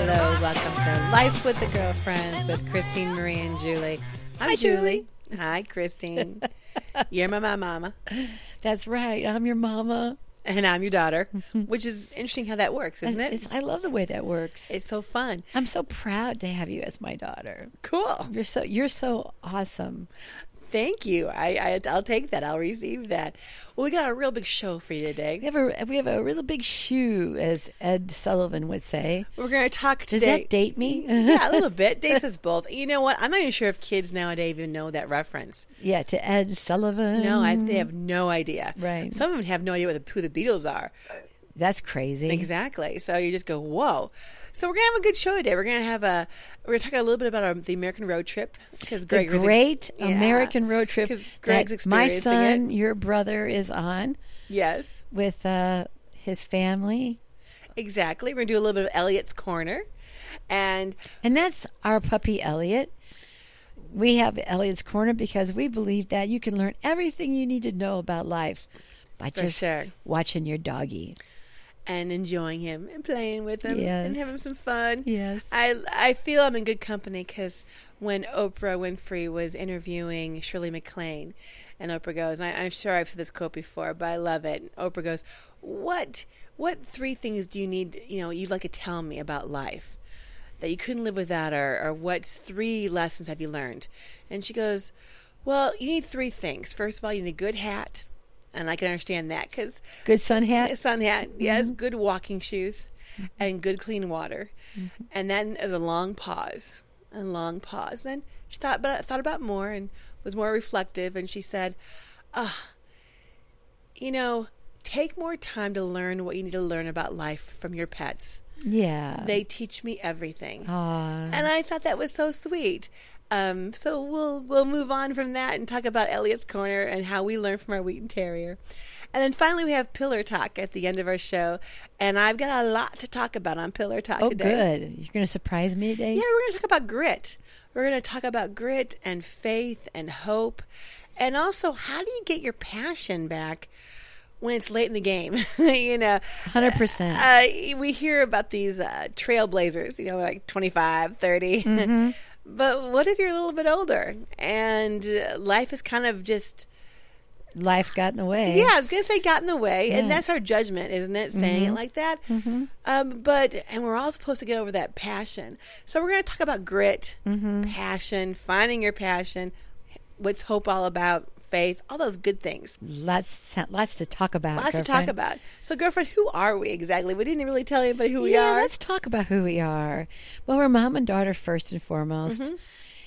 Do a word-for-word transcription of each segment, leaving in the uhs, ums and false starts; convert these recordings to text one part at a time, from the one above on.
Hello, welcome to Life with the Girlfriends with Christine, Marie, and Julie. I'm Hi, Julie. Hi, Christine. You're my my mama. That's right. I'm your mama. And I'm your daughter, which is interesting how that works, isn't it? It's, I love the way that works. It's so fun. I'm so proud to have you as my daughter. Cool. You're so you're so awesome. Thank you. I, I I'll take that. I'll receive that. Well, we got a real big show for you today. We have a we have a really big shoe, as Ed Sullivan would say. We're going to talk Does today. that date me? Yeah, a little bit. Dates us both. You know what? I'm not even sure if kids nowadays even know that reference. Yeah, to Ed Sullivan. No, I, they have no idea. Right. Some of them have no idea what the, who the Beatles are. That's crazy. Exactly. So you just go, whoa. So we're gonna have a good show today. We're gonna have a. We're gonna talk a little bit about our, the American road trip because The Greg was great ex- yeah, American road trip 'cause Greg's that my experiencing son, it. your brother, is on Yes, with uh, his family. exactly. We're gonna do a little bit of Elliot's Corner, and And that's our puppy, Elliot. We have Elliot's Corner because we believe that you can learn everything you need to know about life by For just sure. watching your doggy. and enjoying him and playing with him Yes. and having some fun. Yes. I I feel I'm in good company because when Oprah Winfrey was interviewing Shirley MacLaine, and Oprah goes, I, I'm sure I've said this quote before, but I love it. Oprah goes, "What what three things do you need? You know, you'd like to tell me about life that you couldn't live without, or or what three lessons have you learned?" And she goes, "Well, you need three things. First of all, you need a good hat." And I can understand that because Good sun hat. sun hat, yes, good walking shoes, and good clean water, and then the long pause, and long pause. Then she thought, but thought about more and was more reflective, and she said, "Ah, you know, take more time to learn what you need to learn about life from your pets. Yeah. They teach me everything." Aw. And I thought that was so sweet. Um, so we'll we'll move on from that and talk about Elliot's Corner and how we learn from our Wheaton Terrier. And then finally we have Pillar Talk at the end of our show. And I've got a lot to talk about on Pillar Talk oh, today. good. You're going to surprise me today? Yeah, we're going to talk about grit. We're going to talk about grit and faith and hope. And also, how do you get your passion back when it's late in the game? you know, one hundred percent. Uh, we hear about these uh, trailblazers, you know, like twenty-five, thirty. Mm-hmm. But what if you're a little bit older and uh, life is kind of just... Life got in the way. Yeah, I was going to say got in the way. Yeah. And that's our judgment, isn't it? Saying Mm-hmm. it like that. Mm-hmm. Um, but, and we're all supposed to get over that passion. So we're going to talk about grit, Mm-hmm. passion, finding your passion, what's hope all about, faith, all those good things. Lots, lots to talk about. Lots to girlfriend. talk about. So, girlfriend, who are we exactly? We didn't really tell anybody who we yeah, are. let's talk about who we are. Well, we're mom and daughter first and foremost. Mm-hmm.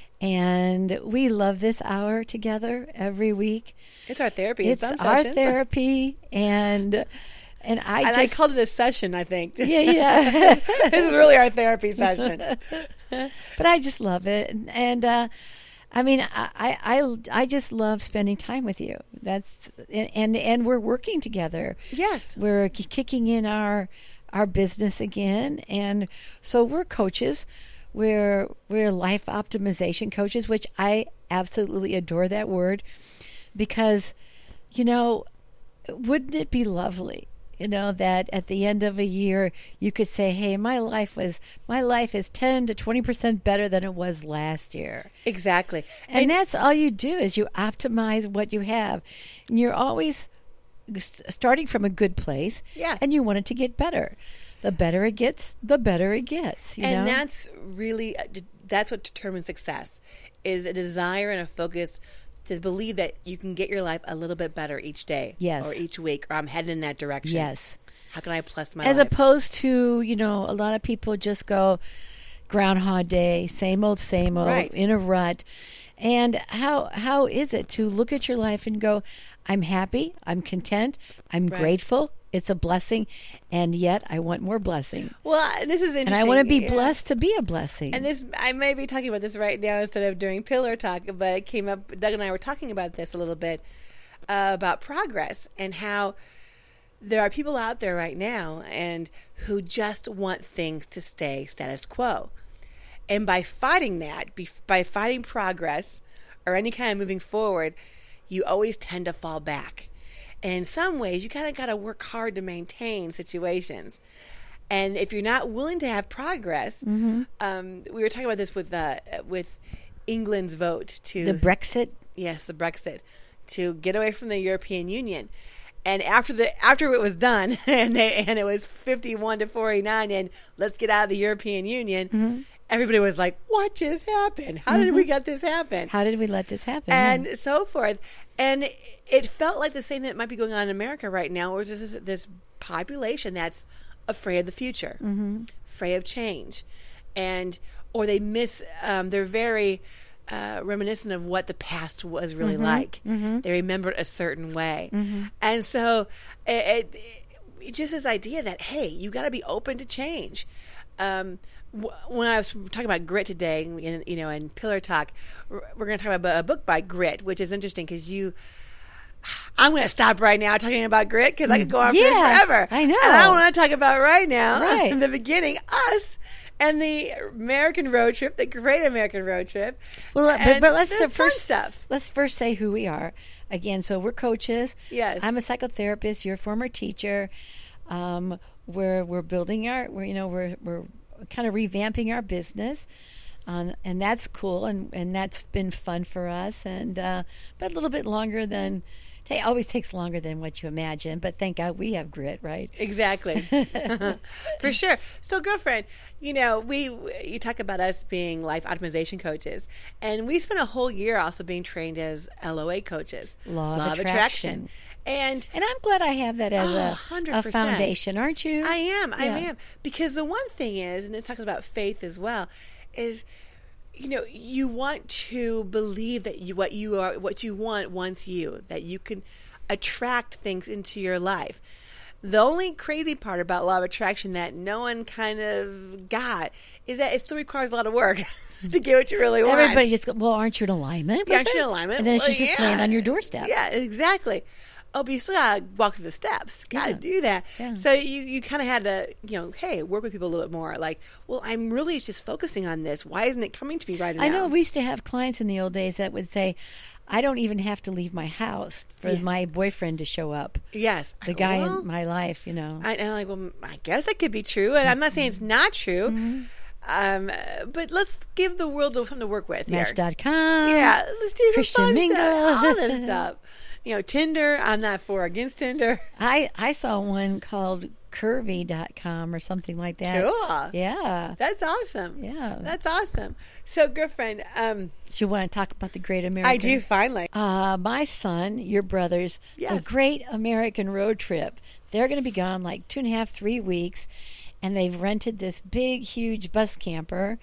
And we love this hour together every week. It's our therapy. It's in some our sessions. therapy, and and I And just I called it a session, I think. yeah yeah. This is really our therapy session. But I just love it, and, and uh, I mean, I, I I just love spending time with you. That's and and we're working together. Yes. We're k- kicking in our our business again, and so we're coaches. We're we're life optimization coaches, which I absolutely adore that word, because, you know, wouldn't it be lovely, you know, that at the end of a year you could say, "Hey, my life was my life is ten to twenty percent better than it was last year." Exactly. And that's all you do is you optimize what you have, and you're always s- starting from a good place. Yes. And you want it to get better. The better it gets, the better it gets. You and know? that's really, that's what determines success, is a desire and a focus to believe that you can get your life a little bit better each day. Yes. Or each week, or I'm headed in that direction. Yes. How can I plus my As life? opposed to, you know, a lot of people just go Groundhog Day, same old, same old, Right. in a rut. And how how is it to look at your life and go, I'm happy, I'm content, I'm Right. grateful, it's a blessing, and yet I want more blessing. Well, this is interesting. And I want to be Yeah. blessed to be a blessing. And this, I may be talking about this right now instead of during Pillar Talk, but it came up, Doug and I were talking about this a little bit, uh, about progress and how there are people out there right now and who just want things to stay status quo. And by fighting that, be- by fighting progress or any kind of moving forward, you always tend to fall back. And in some ways, you kind of got to work hard to maintain situations. And if you're not willing to have progress, Mm-hmm. um, we were talking about this with uh, with England's vote to The Brexit. yes, the Brexit, to get away from the European Union. And after the after it was done, and they and it was fifty-one to forty-nine, and let's get out of the European Union. Mm-hmm. Everybody was like, "What just happened? How did we get this happen?" How did we let this happen? and Yeah. so forth. And it felt like the same that might be going on in America right now, where there's this, this population that's afraid of the future, Mm-hmm. afraid of change, and or they miss. Um, they're very uh, reminiscent of what the past was really Mm-hmm. like. Mm-hmm. They remember it a certain way, Mm-hmm. and so it, it, it just this idea that hey, you got to be open to change. Um, w- when I was talking about grit today, in, you know, in Pillar Talk, we're, we're going to talk about a book by Grit, which is interesting because you. I'm going to stop right now talking about grit because I could go on for Yeah, this forever. I know. And I want to talk about right now, Right. in the beginning, us and the American road trip, the great American road trip. Well, but, and but let's the uh, fun first stuff. let's first say who we are. Again, so we're coaches. Yes. I'm a psychotherapist. You're a former teacher. Um, we're we're building our. We're, you know, we're we're kind of revamping our business, um, and that's cool, and and that's been fun for us. And uh, but a little bit longer than. It always takes longer than what you imagine, but thank God we have grit, right? Exactly. For sure. So, girlfriend, you know, we you talk about us being life optimization coaches, and we spent a whole year also being trained as L O A coaches, Law of Attraction. And And I'm glad I have that as Oh, a, one a hundred percent. foundation, aren't you? I am, I Yeah. am, because the one thing is, and this talks about faith as well, is you know you want to believe that you what you are what you want wants you, that you can attract things into your life. The only crazy part about law of attraction that no one kind of got is that it still requires a lot of work to get what you really want. Everybody just go, well, aren't you in alignment? Yeah, with aren't you it?" in alignment? And then it Well, should just yeah. land on your doorstep. Yeah, exactly. Oh, but you still gotta walk through the steps. Gotta Yeah. do that. Yeah. So you, you kind of had to, you know, hey, work with people a little bit more. Like, well, I'm really just focusing on this. Why isn't it coming to me right now? I know we used to have clients in the old days that would say, I don't even have to leave my house for Yeah. my boyfriend to show up. Yes, I The go, guy well, in my life, you know. I, and I'm like, well, I guess that could be true, and I'm not saying it's not true. Mm-hmm. Um, uh, but let's give the world something to work with here. Match dot com. Yeah, let's do some Christian fun Mingle. stuff. All this stuff. You know, Tinder. I'm not for or against Tinder. I, I saw one called curvy dot com or something like that. Cool. Yeah. That's awesome. Yeah. That's awesome. So, girlfriend, um, Do you want to talk about the Great American? I do finally. Uh, my son, your brothers, Yes. the Great American Road Trip. They're going to be gone like two and a half, three weeks, and they've rented this big, huge bus camper,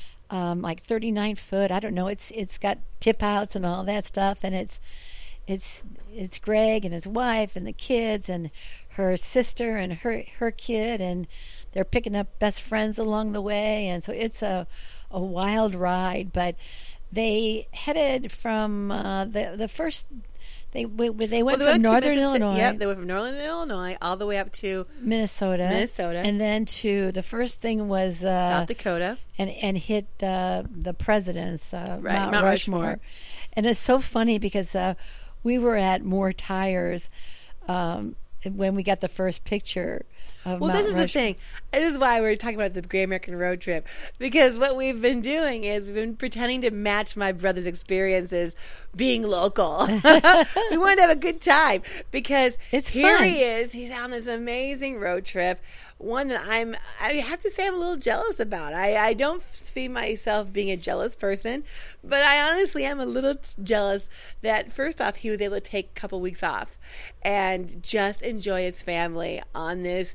um, like thirty-nine foot. I don't know. It's it's got tip outs and all that stuff, and it's it's it's Greg and his wife and the kids and her sister and her her kid, and they're picking up best friends along the way, and so it's a a wild ride. But they headed from uh, the the first. They they went Well, they from went to northern Mississi- Illinois, Yep, they went from northern Illinois all the way up to Minnesota, Minnesota. and then to the first thing was uh, South Dakota. and and hit uh, the president's uh, Right, Mount, Mount Rushmore. Rushmore. And it's so funny because uh, we were at More Tires um, when we got the first picture of Well, Mount this is the Rushmore. thing. This is why we're talking about the Great American Road Trip. Because what we've been doing is we've been pretending to match my brother's experiences being local. We wanted to have a good time because It's here fun. he is. He's on this amazing road trip. One that I'm, I have to say, I'm a little jealous about. I, I don't see myself being a jealous person, but I honestly am a little t- jealous that first off, he was able to take a couple weeks off and just enjoy his family on this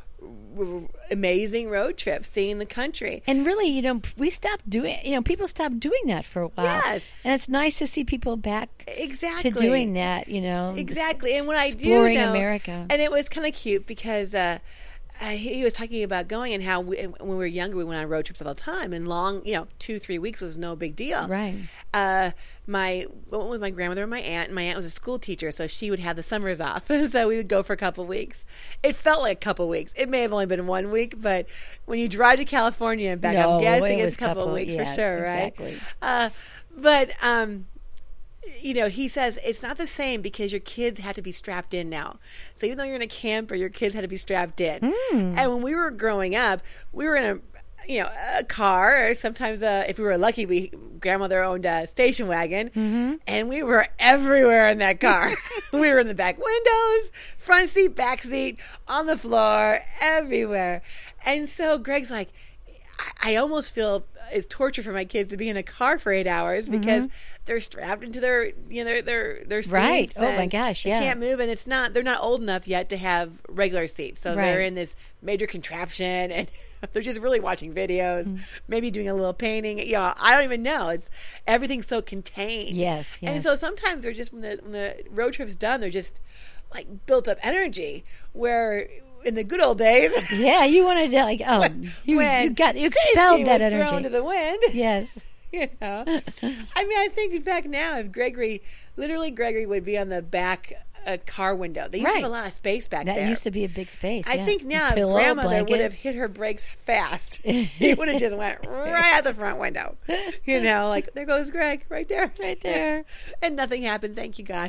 r- amazing road trip, seeing the country. And really, you know, we stopped doing. You know, people stopped doing that for a while. Yes. and it's nice to see people back Exactly. to doing that. You know, Exactly. And what I do exploring know, America. and it was kind of cute because uh, uh, he he was talking about going and how we, and when we were younger, we went on road trips all the time, and long, you know, two, three weeks was no big deal. Right. Uh, my I went with my grandmother and my aunt, and my aunt was a school teacher, so she would have the summers off, so we would go for a couple weeks. It felt like a couple weeks. It may have only been one week, but when you drive to California and back, No, I'm guessing it it's was a couple, couple- of weeks yes, for sure, right? exactly. Uh, but um, you know, he says it's not the same because your kids had to be strapped in now. So even though you're in a camper, your kids had to be strapped in. Mm. And when we were growing up, we were in a you know, a car, or sometimes uh, if we were lucky, we grandmother owned a station wagon, mm-hmm. and we were everywhere in that car. We were in the back windows, front seat, back seat, on the floor, everywhere. And so Greg's like, I, I almost feel it's torture for my kids to be in a car for eight hours because mm-hmm. they're strapped into their, you know, their their, their seats. Right. Oh my gosh. Yeah. They can't move, and it's not. They're not old enough yet to have regular seats, so right. they're in this major contraption and. They're just really watching videos, mm. maybe doing a little painting. You know, I don't even know. It's everything's so contained. Yes, yes. And so sometimes they're just when the when the road trip's done, they're just like built up energy. Where in the good old days, yeah, you wanted to like oh, when, you, when you got you expelled that was energy thrown to the wind. Yes, you know. I mean, I think back now, if Gregory, literally Gregory would be on the back. A car window. They used right. to have a lot of space back that there. That used to be a big space. I yeah. think now Pillow, if grandmother blanket. would have hit her brakes fast, he would have just went right out the front window. You know, like, there goes Greg, right there. Right there. And nothing happened, thank you, God.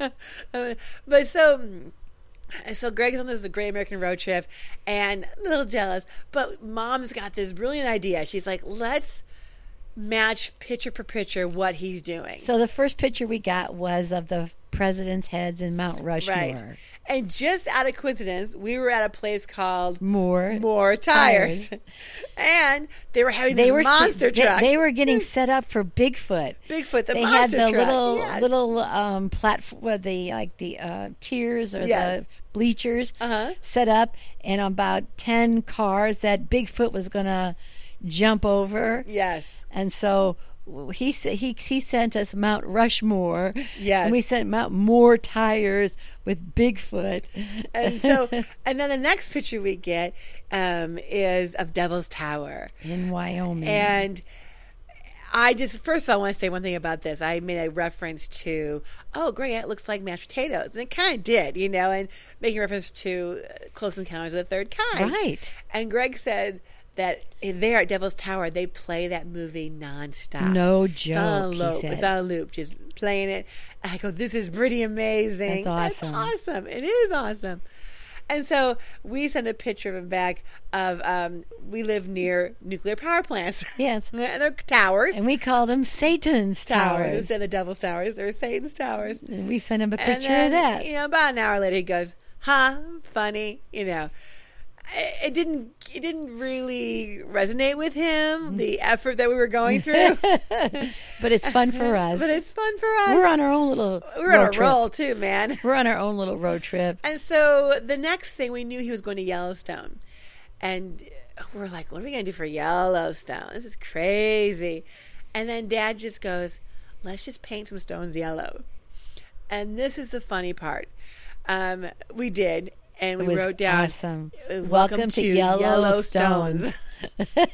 But so... So Greg's on this Great American Road Trip and a little jealous, but Mom's got this brilliant idea. She's like, let's match picture per picture what he's doing. So the first picture we got was of the president's heads in Mount Rushmore. Right. And just out of coincidence, we were at a place called More More Tires. Tires. And they were having they this were monster st- truck. They, they were getting set up for Bigfoot. Bigfoot, the they monster truck. They had the truck. little yes. little um, platform, the like the uh, tiers or yes. the bleachers uh-huh. set up, and about ten cars that Bigfoot was going to jump over. Yes. And so he he he sent us Mount Rushmore. Yes. And we sent Mount More Tires with Bigfoot. And so, and then the next picture we get um, is of Devil's Tower in Wyoming. And I just first of all I want to say one thing about this. I made a reference to, oh, great, it looks like mashed potatoes, and it kind of did, you know, and making reference to Close Encounters of the Third Kind. Right. And Greg said that there at Devil's Tower, they play that movie nonstop. No joke, it's on a loop. he said. It's on a loop, just playing it. I go, this is pretty amazing. That's awesome. That's awesome. It is awesome. And so we sent a picture of him back of, um, we live near nuclear power plants. Yes. And they're towers. And we called them Satan's Towers. Towers. Instead of the Devil's Towers, they're Satan's Towers. And we sent him a picture then, of that. You know, about an hour later, he goes, huh, funny, you know. It didn't. It didn't really resonate with him. The effort that we were going through, but it's fun for us. But it's fun for us. We're on our own little. We're road on a trip. roll too, man. We're on our own little road trip. And so the next thing we knew, he was going to Yellowstone, and we're like, "What are we going to do for Yellowstone? This is crazy." And then Dad just goes, "Let's just paint some stones yellow." And this is the funny part. Um, we did. And we wrote down, awesome. Welcome, Welcome to, to Yellowstones. Yellowstones.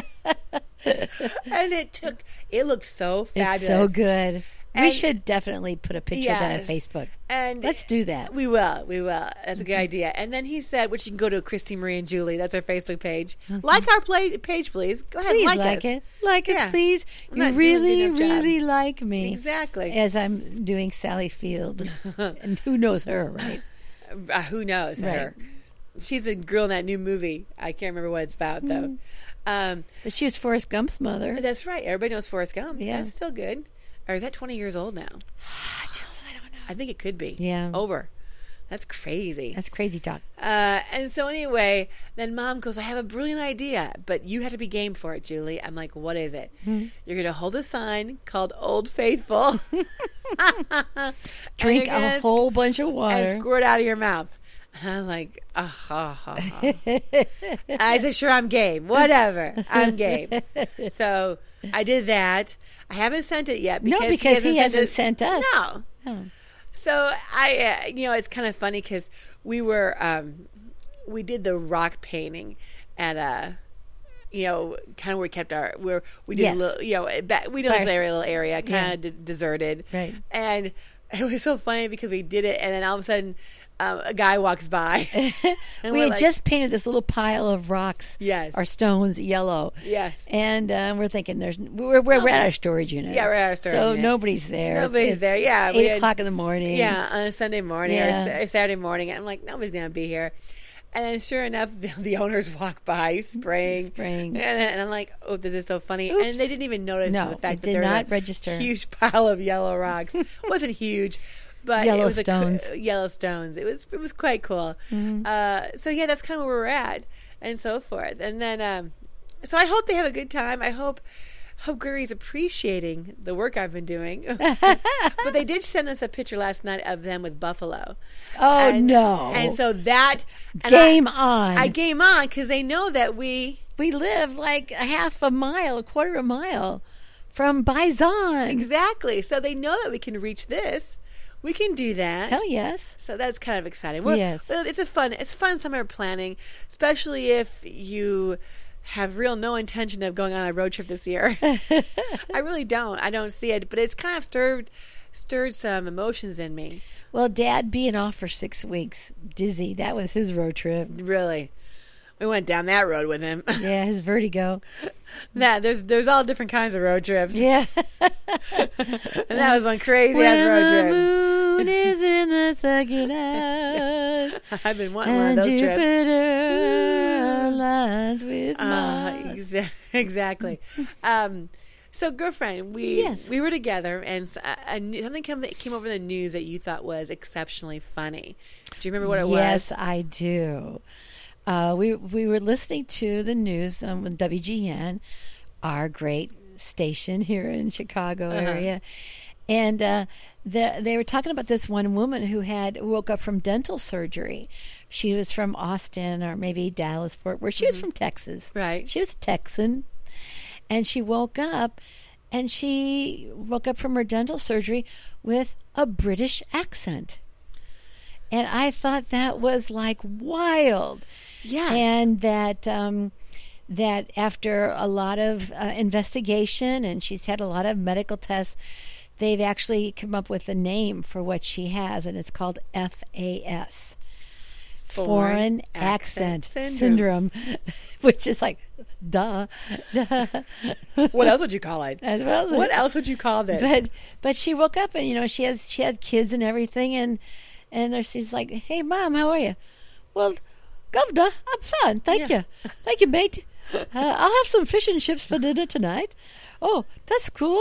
And it took, it looked so fabulous. It's so good. And we should definitely put a picture yes, of that on Facebook. And let's do that. We will. We will. That's a good idea. And then he said, which you can go to Christy Marie and Julie. That's our Facebook page. Mm-hmm. Like our play, page, please. Go ahead, please like, like us. it. Like yeah. us, please. I'm you really, really like me. Exactly. As I'm doing Sally Field, and who knows her, right? Uh, who knows right. her? She's a girl in that new movie. I can't remember what it's about, though. Mm. Um, but she was Forrest Gump's mother. That's right. Everybody knows Forrest Gump. Yeah. That's still good. Or is that twenty years old now? Jules, I don't know. I think it could be. Yeah. Over. That's crazy. That's crazy talk. Uh, and so anyway, then Mom goes, I have a brilliant idea, but you have to be game for it, Julie. I'm like, what is it? Mm-hmm. You're going to hold a sign called Old Faithful. Drink a whole bunch of water. And squirt out of your mouth. I'm like, ah, ha, ha, ha. I said, sure, I'm game. Whatever. I'm game. So I did that. I haven't sent it yet. Because no, because he hasn't, he sent, hasn't sent us. No. Oh. So I, uh, you know, it's kind of funny because we were, um, we did the rock painting at a, you know, kind of where we kept our, where we did yes. a little, you know, back, we did a little area, kind of yeah. d- deserted. Right. And it was so funny because we did it, and then all of a sudden, um, a guy walks by. we had like, just painted this little pile of rocks, yes, or stones, yellow. Yes, and uh, we're thinking there's we're we're, we're at our storage unit. Yeah, we're at our storage so unit. So nobody's there. Nobody's it's, there. Yeah, eight had, o'clock in the morning. Yeah, on a Sunday morning yeah. or a Saturday morning. I'm like, nobody's gonna be here. And then sure enough, the, the owners walk by spraying. Spraying. And, and I'm like, oh, this is so funny. Oops. And they didn't even notice no, the fact it that did there not was a register. huge pile of yellow rocks. It wasn't huge, but yellow it was stones. A, yellow stones. It was it was quite cool. Mm-hmm. Uh, so yeah, that's kind of where we're at and so forth. And then, um, so I hope they have a good time. I hope hope Gary's appreciating the work I've been doing. But they did send us a picture last night of them with buffalo. Oh, and, no. And so that... And game I, on. I game on because they know that we... We live like a half a mile, a quarter of a mile from Bison. Exactly. So they know that we can reach this. We can do that. Hell yes. So that's kind of exciting. We're, yes. It's a fun, it's fun summer planning, especially if you... have real no intention of going on a road trip this year. I really don't. I don't see it, but it's kind of stirred stirred some emotions in me. Well, Dad being off for six weeks, dizzy. That was his road trip. Really, we went down that road with him. Yeah, his vertigo. That there's there's all different kinds of road trips. Yeah, and that was one crazy ass road trip. When the moon is in the second house, I've been wanting one of those Jupiter trips. aligns with uh, Mars. Exa- exactly. um, so, girlfriend, we yes. we were together, and a, a, something came, came over the news that you thought was exceptionally funny. Do you remember what it yes, was? Yes, I do. Uh, we we were listening to the news on um, W G N, our great station here in Chicago uh-huh. area, and uh, the, they were talking about this one woman who had woke up from dental surgery. She was from Austin or maybe Dallas, Fort Worth. She mm-hmm. was from Texas. Right. She was a Texan, and she woke up, and she woke up from her dental surgery with a British accent. And I thought that was like wild. Yes. And that um, that after a lot of uh, investigation, and she's had a lot of medical tests, they've actually come up with a name for what she has, and it's called F A S. Foreign, Foreign Accent, accent Syndrome, syndrome which is like, duh. duh. What else would you call it? As well, what else would you call this? But but she woke up, and you know she has she had kids and everything, and and she's like, "Hey, Mom, how are you?" "Well, Governor, I'm fine, thank yeah. you, thank you, mate. Uh, I'll have some fish and chips for dinner tonight." "Oh, that's cool."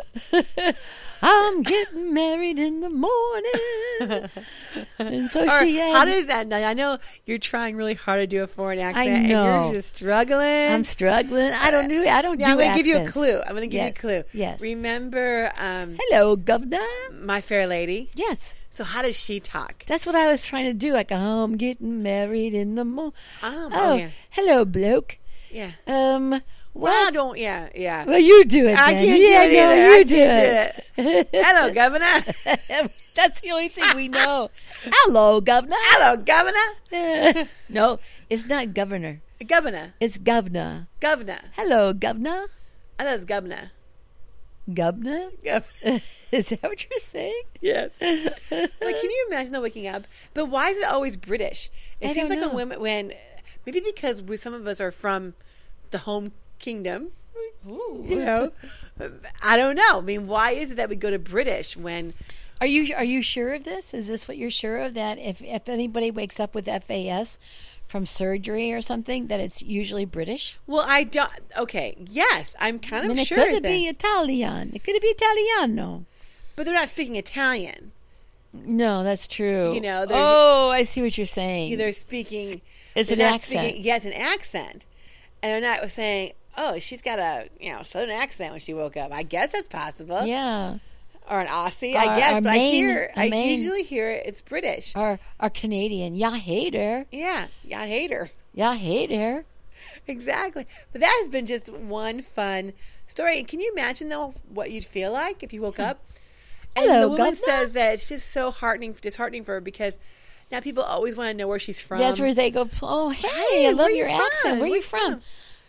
"I'm getting married in the morning." And so or, she had, how does that? I know you're trying really hard to do a foreign accent, I know. and you're just struggling. I'm struggling. I don't do. I don't yeah, do. I'm going to accents. give you a clue. I'm going to give yes. you a clue. Yes. Remember, um, hello, Governor. My Fair Lady. Yes. So how does she talk? That's what I was trying to do. Like, oh, I'm getting married in the morning. Oh, oh yeah. Hello, bloke. Yeah. Um. What? Well, I don't. Yeah, yeah. Well, you do it. I then. can't yeah, do it no, either. you I do can't it. do it. Hello, Governor. That's the only thing we know. Hello, Governor. Hello, Governor. No, it's not Governor. Governor. It's Governor. Governor. Hello, Governor. I thought it was Governor. Governor? Governor. Is that what you're saying? Yes. Like, can you imagine though waking up? But why is it always British? It I seems don't like know. when women, when maybe because we, some of us are from the home kingdom. Ooh. You know, I don't know. I mean, why is it that we go to British when? Are you are you sure of this? Is this what you're sure of? That if if anybody wakes up with F A S from surgery or something, that it's usually British? Well, I don't. Okay, yes, I'm kind I mean, of it sure. could that, be Italian. It could be Italiano. but they're not speaking Italian. No, that's true. You know, they're- oh, I see what you're saying. They're speaking. It's they're an not accent. Speaking, yeah, it's an accent, and they're not saying, "Oh, she's got a you know southern accent when she woke up." I guess that's possible. Yeah. Or an Aussie, Or- I guess, or but Maine- I hear, a I Maine- usually hear it, it's British. Or or Canadian. Yeah, hate her. Yeah, yeah, I hate her. Yeah, hate her. Exactly. But that has been just one fun story. And can you imagine, though, what you'd feel like if you woke up? And Hello, the woman Governor. says that it's just so heartening, disheartening for her because now people always want to know where she's from. That's where they go, oh, hey, Hey, I love where you your from? accent. Where, Where you you from? from?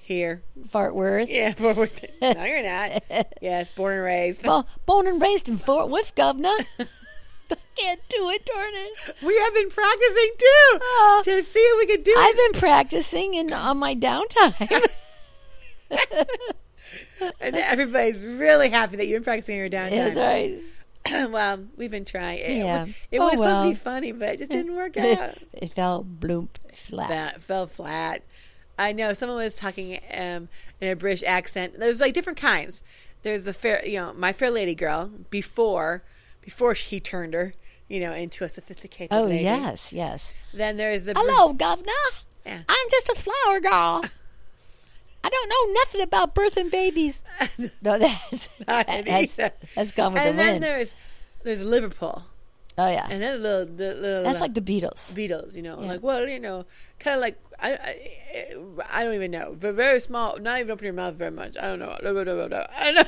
Here. Fort Worth. Yeah, Fort Worth. No, you're not. Yes, born and raised. Well, born and raised in Fort Worth, Governor. Can't do it, darn it. We have been practicing too Oh. to see if we could do I've it. been practicing in on my downtime. And everybody's really happy that you've been practicing your downtime. That's right. Well, we've been trying. It, Yeah. it Oh, was supposed to well. be funny, but it just didn't work out. It fell bloop flat. That fell flat. I know someone was talking um, in a British accent. There's like different kinds. There's the fair, you know, My Fair Lady girl before, before he turned her, you know, into a sophisticated Oh, lady. yes, yes. Then there's the Hello, Governor. Yeah. I'm just a flower girl. I don't know nothing about birthing babies. No, that's Not that's, either. that's gone with and the then wind. there's there's Liverpool, Oh yeah, and then the little the little that's uh, like the Beatles. Beatles, you know, Yeah. like well, you know, kind of like I, I I don't even know, but very small, not even open your mouth very much. I don't know. I don't know. I don't know.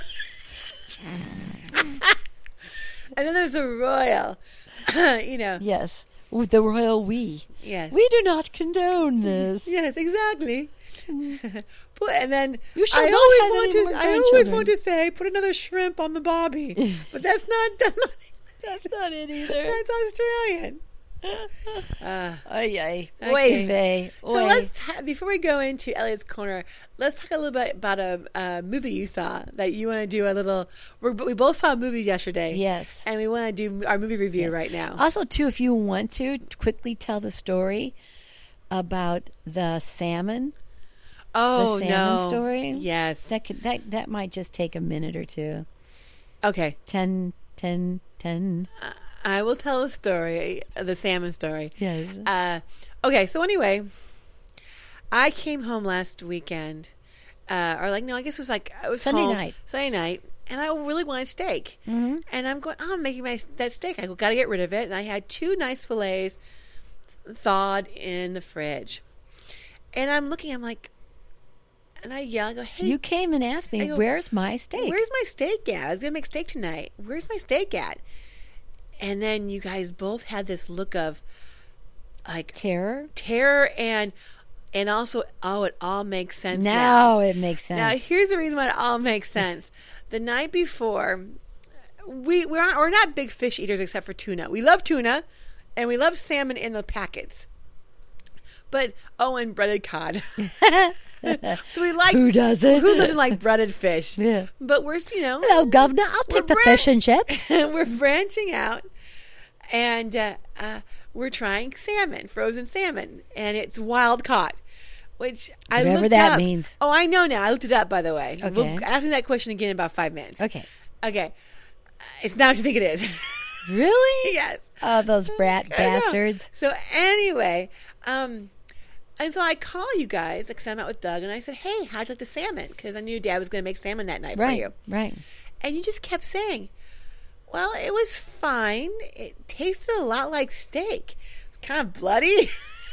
And then there's the royal, you know. Yes, with the royal we. Yes. We do not condone this. Yes, exactly. Put, and then You shall I not always have want any to. more I always grandchildren. want to say, put another shrimp on the bobby, but that's not. That's not. That's not it either. That's Australian. Uh, Ay, ay. Okay. Oy vey. so Oy. let's ta- before we go into Elliot's Corner, let's talk a little bit about a, a movie you saw that you want to do a little. We're, we both saw movies yesterday. Yes. and we want to do our movie review right now. Also, too, if you want to quickly tell the story about the salmon, oh the salmon no! story. Yes. that could that that might just take a minute or two. Okay. Ten, ten, ten. I will tell the story, the salmon story. Yes. Uh, okay, so anyway, I came home last weekend, uh, or like no, I guess it was like it was Sunday home, night. Sunday night, and I really wanted steak, Mhm. and I'm going, oh, I'm making my that steak. I got to get rid of it, and I had two nice fillets thawed in the fridge, and I'm looking, I'm like, and I yell, I go, hey, You came and asked I me, go, "Where's my steak?" where's my steak at? I was gonna make steak tonight. Where's my steak at? And then you guys both had this look of like Terror. terror and and also oh, it all makes sense now. Now it makes sense. Now here's the reason why it all makes sense. The night before, we we're not, we're not big fish eaters except for tuna. We love tuna, and we love salmon in the packets. But oh, and breaded cod. So we like Who doesn't? Who doesn't like breaded fish? Yeah. But we're you know Hello, Governor. I'll we're take the bran- fish and chips. we're branching out, and uh, uh, we're trying salmon, frozen salmon, and it's wild caught, which I Whatever looked that up. means. Oh, I know now. I looked it up, by the way. Okay. We'll ask me that question again in about five minutes. Okay. Okay. It's not what you think it is. Really? Yes. Oh, those brat I know. bastards. So anyway, um, and so I call you guys because I'm out with Doug, and I said, "Hey, how'd you like the salmon?" Because I knew Dad was going to make salmon that night for Right. you. Right. And you just kept saying, well, it was fine. It tasted a lot like steak. It was kind of bloody.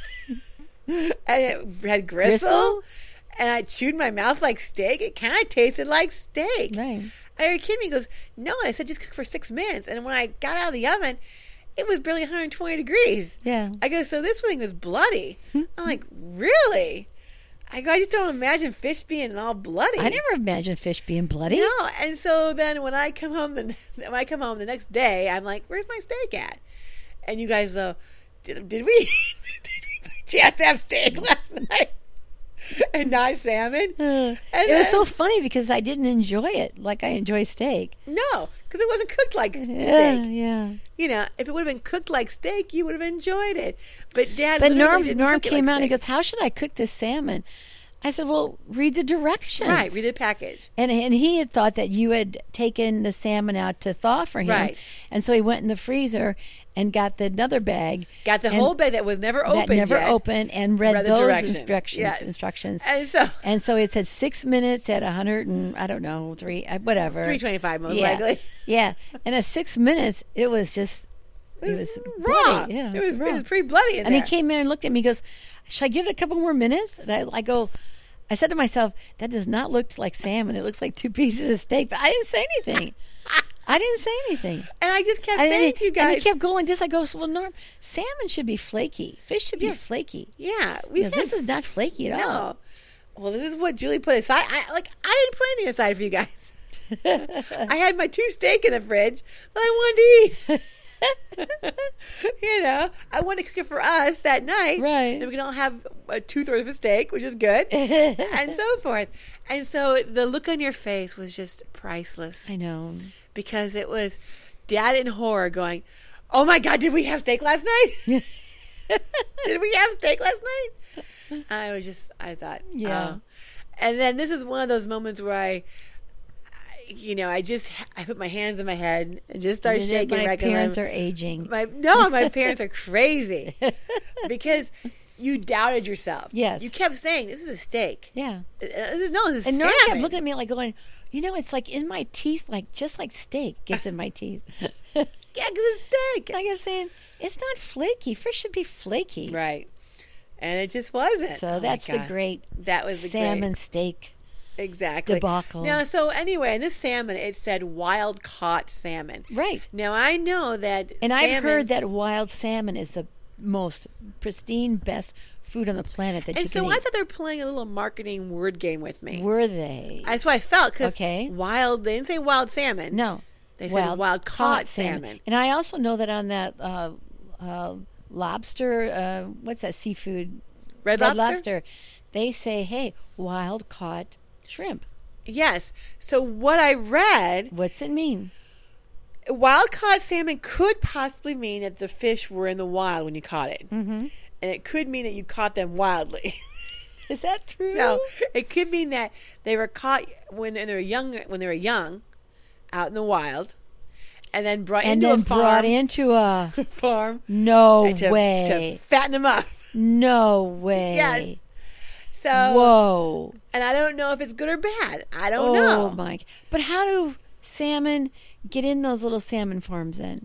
And it had gristle. Gristle? And I chewed my mouth like steak. It kind of tasted like steak. Right. Are you kidding me? He goes, no. I said just cook for six minutes. And when I got out of the oven, it was barely one hundred twenty degrees. Yeah. I go, so this thing was bloody. I'm like, really? I go, I just don't imagine fish being all bloody. I never imagined fish being bloody. No, and so then when I come home, the when I come home the next day, I'm like, "Where's my steak at?" And you guys go, "Did did we did we did you have to have steak last night and not salmon?" Uh, And it was then- so funny because I didn't enjoy it like I enjoy steak. no, because it wasn't cooked like Yeah, steak. yeah. You know, if it would have been cooked like steak, you would have enjoyed it. But Dad, But literally Norm, didn't Norm cook it came like out and he steak. goes, "How should I cook this salmon?" I said, "Well, read the directions." "Right, read the package." And and he had thought that you had taken the salmon out to thaw for him, Right. And so he went in the freezer and got the another bag, Got the and whole bag that was never opened that never yet. opened, and read, Read the those directions. instructions. Yes. Instructions. And so And so it said six minutes at a hundred and I don't know three uh, whatever three twenty-five most yeah. likely. Yeah, and at six minutes it was just It was, raw. bloody. Yeah, it, was, raw. it was pretty bloody in And there. he came in and looked at me. He goes, "Should I give it a couple more minutes?" And I, I go, I said to myself, "That does not look like salmon. It looks like two pieces of steak." But I didn't say anything. I didn't say anything. And I just kept And saying he, to you and guys, he kept going this. I go, "Well, Norm, salmon should be flaky. Fish should be Yeah. flaky. yeah, we've Because had, this is not flaky at all." no. well, this is what Julie put aside. I like I didn't put anything aside for you guys. I had my two steak in the fridge that I wanted to eat. You know, I wanted to cook it for us that night. Right. Then we can all have a two-thirds of a steak, which is good, and so forth. And so the look on your face was just priceless. I know. Because it was Dad in horror going, oh my God, did we have steak last night? Did we have steak last night? I was just, I thought, Yeah. oh. And then this is one of those moments where I, you know, I just, I put my hands in my head and just start shaking. My regularly. parents are aging. My, no, my parents are crazy because you doubted yourself. Yes. You kept saying, this is a steak. Yeah. Uh, No, this is And salmon. Nora kept looking at me like going, you know, it's like in my teeth, like just like steak gets in my teeth. Yeah, because it's steak. I kept saying, it's not flaky. Fish should be flaky. Right. And it just wasn't. So Oh my that's the God. great That was the salmon great. steak. Exactly. debacle. Now, so anyway, in this salmon, it said wild caught salmon. Right. Now, I know that And salmon, I've heard that wild salmon is the most pristine, best food on the planet that And you so can I eat. thought they were playing a little marketing word game with me. Were they? That's what I felt because Okay. wild, they didn't say wild salmon. No. They said wild caught salmon. And I also know that on that uh, uh, lobster, uh, what's that seafood? Red Lobster? They say, hey, wild caught shrimp. Yes. So what I read, What's it mean? wild caught salmon could possibly mean that the fish were in the wild when you caught it. Mm-hmm. And it could mean that you caught them wildly. Is that true? No, it could mean that they were caught when they were young, when they were young, out in the wild, and then brought And into then a farm. brought into a... farm. No to, way. to fatten them up. No way. Yes. So, Whoa. and I don't know if it's good or bad. I don't Oh, know. my. But how do salmon get in those little salmon farms then?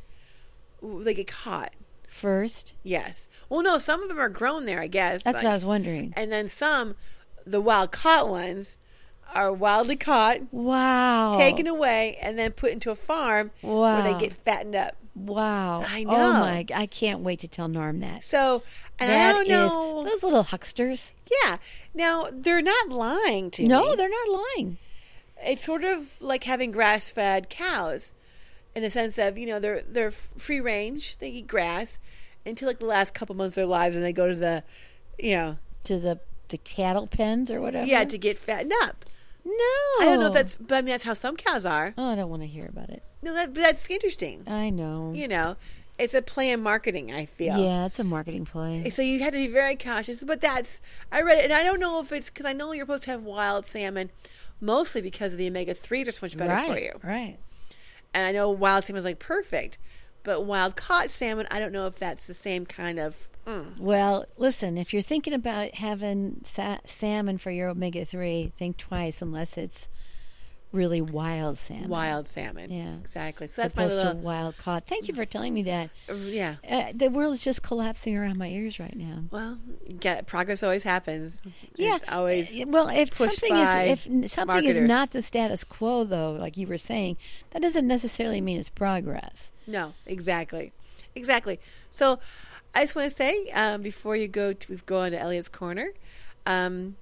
Ooh, they get caught. First? Yes. Well, no, some of them are grown there, I guess. That's like- what I was wondering. And then some, the wild caught ones, are wildly caught, Wow. taken away, and then put into a farm where Wow. they get fattened up. Wow. I Oh, know. my. I can't wait to tell Norm that. So, and I That don't is know. those little hucksters. Yeah. Now, they're not lying to No, me. they're not lying. It's sort of like having grass-fed cows in the sense of, you know, they're they're free range. They eat grass until like the last couple months of their lives, and they go to the, you know, To the, the cattle pens or whatever. yeah, to get fattened up. No. I don't know if that's, but I mean, that's how some cows are. Oh, I don't want to hear about it. No, that, but that's interesting. I know. You know, it's a play in marketing, I feel. Yeah, it's a marketing play. So you have to be very cautious. But that's, I read it, and I don't know if it's, because I know you're supposed to have wild salmon, mostly because of the omega threes are so much better right, for you. Right. And I know wild salmon is like perfect. But wild caught salmon, I don't know if that's the same kind of. Mm. Well, listen, if you're thinking about having sa- salmon for your omega three, think twice unless it's really wild salmon. Wild salmon. Yeah. Exactly. So As that's my opposed little. to wild caught. Thank you for telling me that. uh, yeah. Uh, the world is just collapsing around my ears right now. Well, get it. Progress always happens. Yeah. It's always. Uh, well, if pushed something by is if something is marketers. not the status quo, though, like you were saying, that doesn't necessarily mean it's progress. No, exactly. Exactly. So I just want to say, um, before you go to go on to Elliot's Corner, um,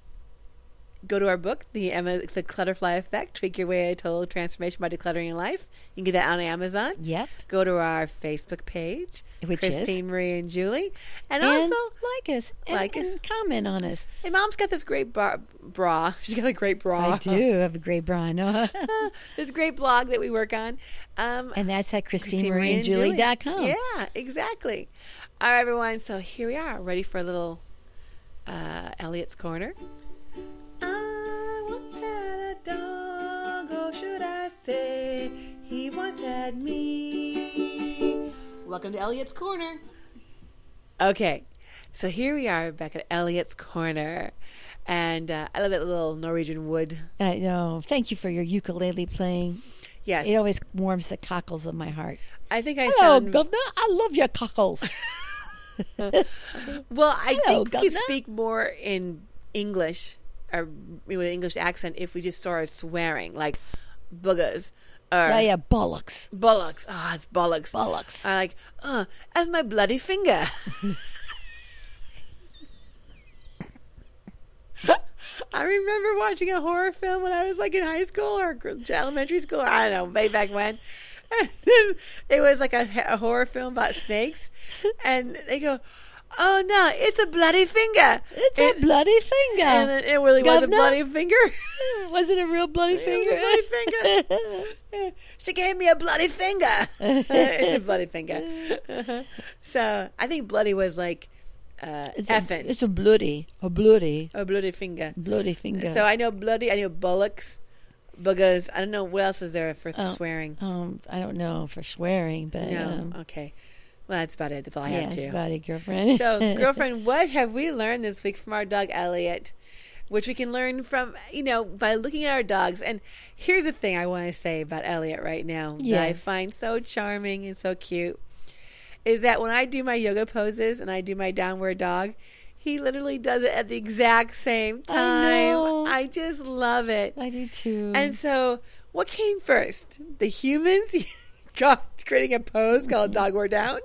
go to our book, The Emma, The Clutterfly Effect, Tweak Your Way to Total Transformation by Decluttering Your Life. You can get that on Amazon. Yep. Go to our Facebook page, Which is? Christine, Marie, and Julie. And, And also, like us. And, like us. and comment on us. and Mom's got this great bar, bra. She's got a great bra. I do have a great bra, I know. This great blog that we work on. Um, And that's at Christine Christine Marie Marie and and Julie dot com. Yeah, exactly. All right, everyone. So here we are, ready for a little uh, Elliot's Corner. I once had a dog, or should I say, he once had me. Welcome to Elliot's Corner. Okay, so here we are back at Elliot's Corner. And uh, I love that little Norwegian wood. I know. Thank you for your ukulele playing. Yes, It always warms the cockles of my heart. I think I Hello, sound... Governor. I love your cockles. Well, I Hello, think we could Governor. speak more in English or with an English accent if we just started swearing, like boogers or yeah, yeah, bollocks. bollocks. Ah, it's bollocks. Bollocks. I like, uh, as my bloody finger. I remember watching a horror film when I was like in high school or elementary school. I don't know, way back when. And then it was like a, a horror film about snakes. And they go, oh no, it's a bloody finger. It's it, a bloody finger. And then it really Governor? was a bloody finger. Was it a real bloody finger? It was a bloody finger. She gave me a bloody finger. It's a bloody finger. So I think bloody was like uh, It's effing. a, it's a bloody, a bloody, A bloody finger. bloody finger. So I know bloody, I know bullocks, buggers. I don't know what else is there for Oh. swearing. um, I don't know for swearing, but No, um, okay. Well, that's about it. That's all I yeah, have it's to. about it, girlfriend. So, girlfriend, what have we learned this week from our dog Elliot? Which we can learn from, you know, by looking at our dogs. And here's the thing I want to say about Elliot right now that I Yes. find so charming and so cute is that when I do my yoga poses and I do my downward dog, he literally does it at the exact same I time. know. I just love it. I do too. And so, what came first? The humans got creating a pose called Dogward Down,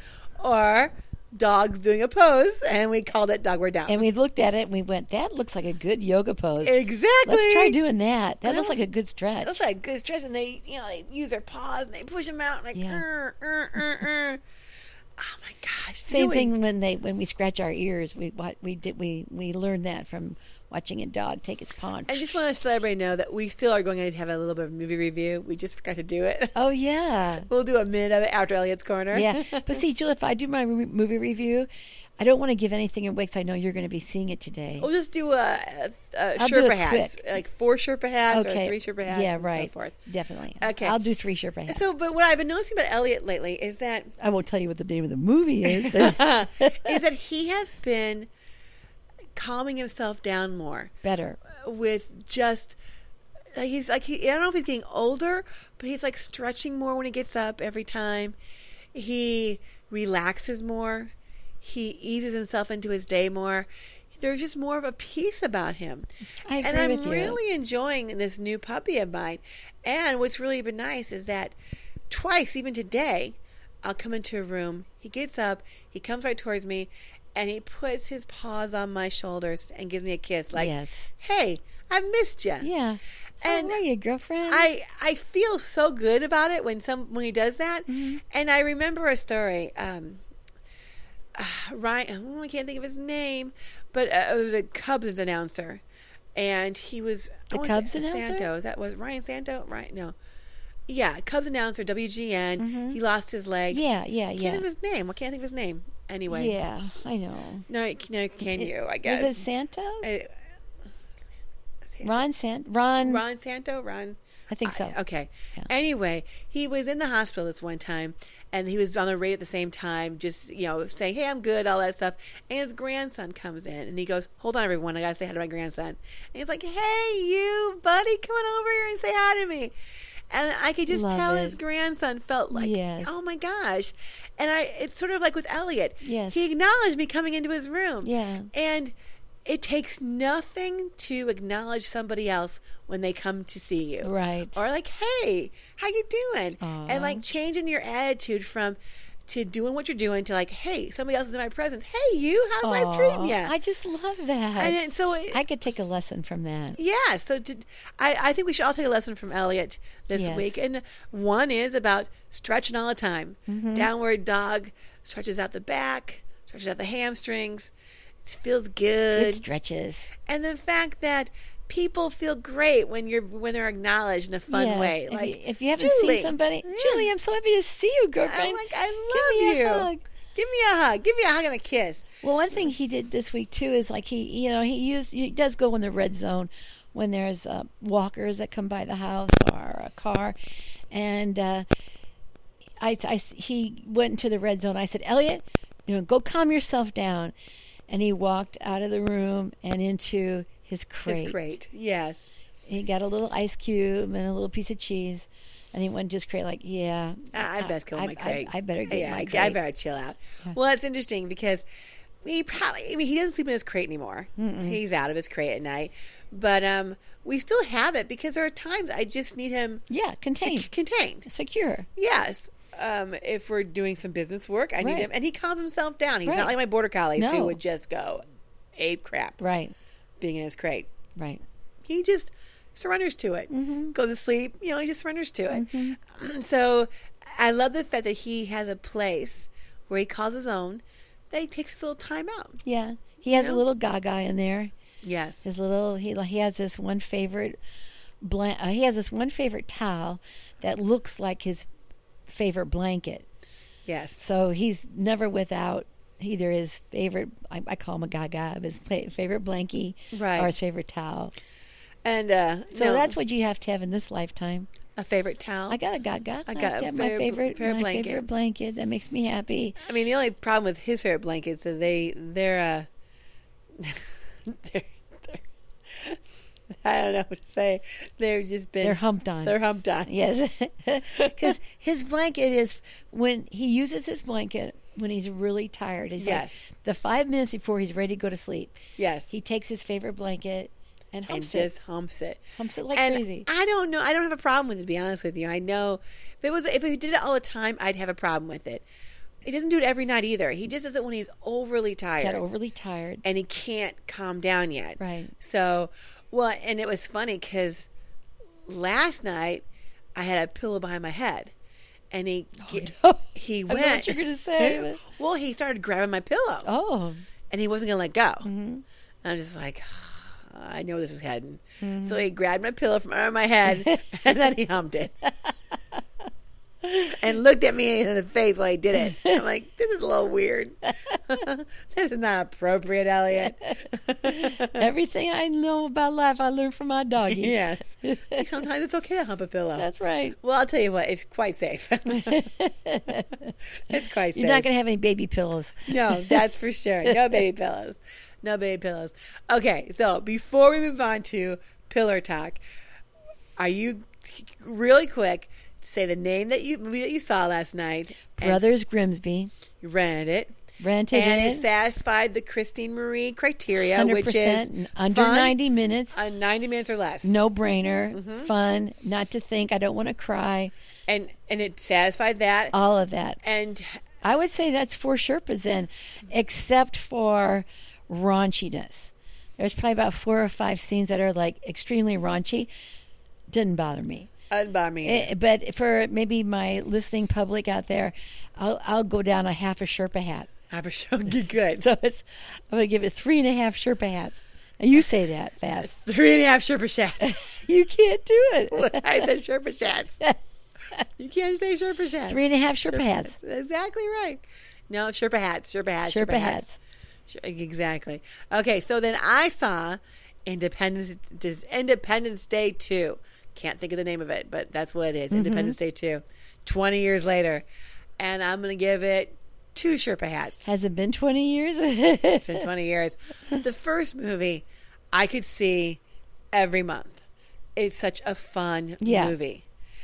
or dogs doing a pose and we called it Dogward Down? And we looked at it and we went, that looks like a good yoga pose. Exactly. Let's try doing that. That And looks that was- like a good stretch. It looks like a good stretch, and they, you know, they use their paws and they push them out, and like, Yeah. "Er, er, er, er." Oh my gosh! Same You know, thing when they when we scratch our ears. We what we did we we learned that from watching a dog take its paw. and- I just want to let everybody know that we still are going to have a little bit of movie review. We just forgot to do it. Oh yeah, We'll do a minute of it after Elliot's corner. yeah. But see, Jill, if I do my re- movie review, I don't want to give anything away because I know you're going to be seeing it today. We'll just do a, a, a I'll do Sherpa it hats, quick. like four Sherpa hats okay, or three Sherpa hats, yeah, and right. so forth. Definitely. Okay. I'll do three Sherpa hats. So, but what I've been noticing about Elliot lately is that I won't tell you what the name of the movie is. But is that he has been calming himself down more. better. With just like he's like he, I don't know if he's getting older, but he's like stretching more when he gets up every time. He relaxes more. He eases himself into his day more. There's just more of a peace about him. I agree and I'm with you. really enjoying this new puppy of mine. And what's really been nice is that twice, even today, I'll come into a room. He gets up. He comes right towards me. And he puts his paws on my shoulders and gives me a kiss. Like, Yes. hey, I missed you. Yeah. And How are you, girlfriend? I I feel so good about it when some when he does that. Mm-hmm. And I remember a story. Um, uh, Ryan, oh, I can't think of his name, but uh, it was a Cubs announcer, and he was The I wanna say Cubs announcer? Santo. Is that was Ryan Santo? Right? No. Yeah, Cubs announcer, W G N. He lost his leg. yeah, yeah, I can't yeah. think of his name. I can't think of his name. Anyway. Yeah, I know. No, no, can you? I guess. Was it Santos? Uh, Santo. Ron Sant? Ron? Ron Santo? Ron? I think so. I- okay. Yeah. Anyway, he was in the hospital this one time, and he was on the radio at the same time, just, you know, saying, hey, I'm good, all that stuff. And his grandson comes in, and he goes, hold on, everyone, I got to say hi to my grandson. And he's like, hey, you, buddy, come on over here and say hi to me. And I could just Love tell it. his grandson felt like, Yes. oh my gosh. And I, it's sort of like with Elliot. Yes. He acknowledged me coming into his room. Yeah. And it takes nothing to acknowledge somebody else when they come to see you. Right. Or like, hey, how you doing? Aw. And like changing your attitude from to doing what you're doing to like, hey, somebody else is in my presence. Hey, you, how's life Aw, treating you? I just love that. And then, so it, I could take a lesson from that. yeah, so to, I, I think we should all take a lesson from Elliot this Yes. week. And one is about stretching all the time. Mm-hmm. Downward dog stretches out the back, stretches out the hamstrings. It feels good. It stretches. And the fact that people feel great when you're when they're acknowledged in a fun Yes. way. If, Like you, if you haven't Julie, seen somebody, yeah. Julie, I'm so happy to see you, girlfriend. I'm like, I Give love me a you. hug. Give me a hug. Give me a hug and a kiss. Well, one thing he did this week too is like he, you know, he used he does go in the red zone when there's uh, walkers that come by the house or a car, and uh, I, I he went into the red zone. I said, Elliot, you know, go calm yourself down, and he walked out of the room and into his crate. It's great. Yes. He got a little ice cube and a little piece of cheese, and he went to his crate like, yeah, I, I best go in I, my crate. I, I better get yeah, my I, crate. I better chill out. Well, it's interesting because he probably, I mean, he doesn't sleep in his crate anymore. Mm-mm. He's out of his crate at night. But um, we still have it because there are times I just need him Yeah, contained, sec- contained. secure. Yes. Um, if we're doing some business work, I need Right. him. And he calms himself down. He's Right. not like my border collies No. who would just go ape crap. Right. being in his crate. Right. He just surrenders to it. Mm-hmm. Goes to sleep. You know, he just surrenders to it. Mm-hmm. So I love the fact that he has a place where he calls his own, that he takes his little time out. Yeah. He has You know? a little Gaga in there. Yes. His little he he has this one favorite blan- uh, he has this one favorite towel that looks like his favorite blanket. Yes. So he's never without either his favorite, I, I call him a Gaga, his pla- favorite blankie Right. or his favorite towel. And uh, So no, that's what you have to have in this lifetime. a favorite towel. I got a Gaga. I got have a to have my favorite- favorite, favorite my blanket. favorite blanket. That makes me happy. I mean, the only problem with his favorite blankets is they they're uh, they're, they're I don't know what to say. They've just been They're humped on. They're humped on. Yes, because his blanket is when he uses his blanket when he's really tired. He's Yes. like the five minutes before he's ready to go to sleep. Yes. He takes his favorite blanket and and humps just it, humps it. humps it like and crazy. I don't know. I don't have a problem with it. To be honest with you, I know if it was if he did it all the time, I'd have a problem with it. He doesn't do it every night either. He just does it when he's overly tired. Got overly tired. And he can't calm down yet. Right. So, well, and it was funny because last night I had a pillow behind my head, and he ge- no. he I know went. what you're gonna say, but- Well, he started grabbing my pillow, Oh, and he wasn't gonna let go. Mhm. I'm just like, I know where this is heading. Mhm. So he grabbed my pillow from under my head, and then he humped it. And looked at me in the face while he did it. I'm like, this is a little weird. This is not appropriate, Elliot. everything I know about life I learned from my doggy. Yes. Sometimes it's okay to hump a pillow. That's right. Well, I'll tell you what, it's quite safe. It's quite safe. You're not going to have any baby pillows. No, that's for sure. No baby pillows. No baby pillows. Okay, so before we move on to pillar talk, are you really quick to say the name that you movie that you saw last night? And Brothers Grimsby you rented it. rented And it. it satisfied the Christine Marie criteria, one hundred which percent is under fun, ninety minutes. uh, ninety minutes or less. No brainer. Mm-hmm. Fun. Not to think. I don't want to cry. And and it satisfied that. All of that. And I would say that's four Sherpas then, except for raunchiness. There's probably about four or five scenes that are like extremely raunchy. Didn't bother me. unbound me. Eh, but for maybe my listening public out there, I'll I'll go down a half a Sherpa hat. I'm sure good. So it's I'm gonna give it three and a half Sherpa hats. And you say that fast. Three and a half Sherpa shats. You can't do it. I said Sherpa shats. You can't say Sherpa shats. Three and a half Sherpa hats. Exactly right. No, Sherpa hats. Sherpa hats. Sherpa Sherpa, hats. hats. Sure, exactly. Okay, so then I saw Independence Independence Day two. Can't think of the name of it, but that's what it is. Mm-hmm. Independence Day two. twenty years later. And I'm going to give it two Sherpa hats. Has it been twenty years? It's been twenty years. The first movie I could see every month. It's such a fun Yeah. movie.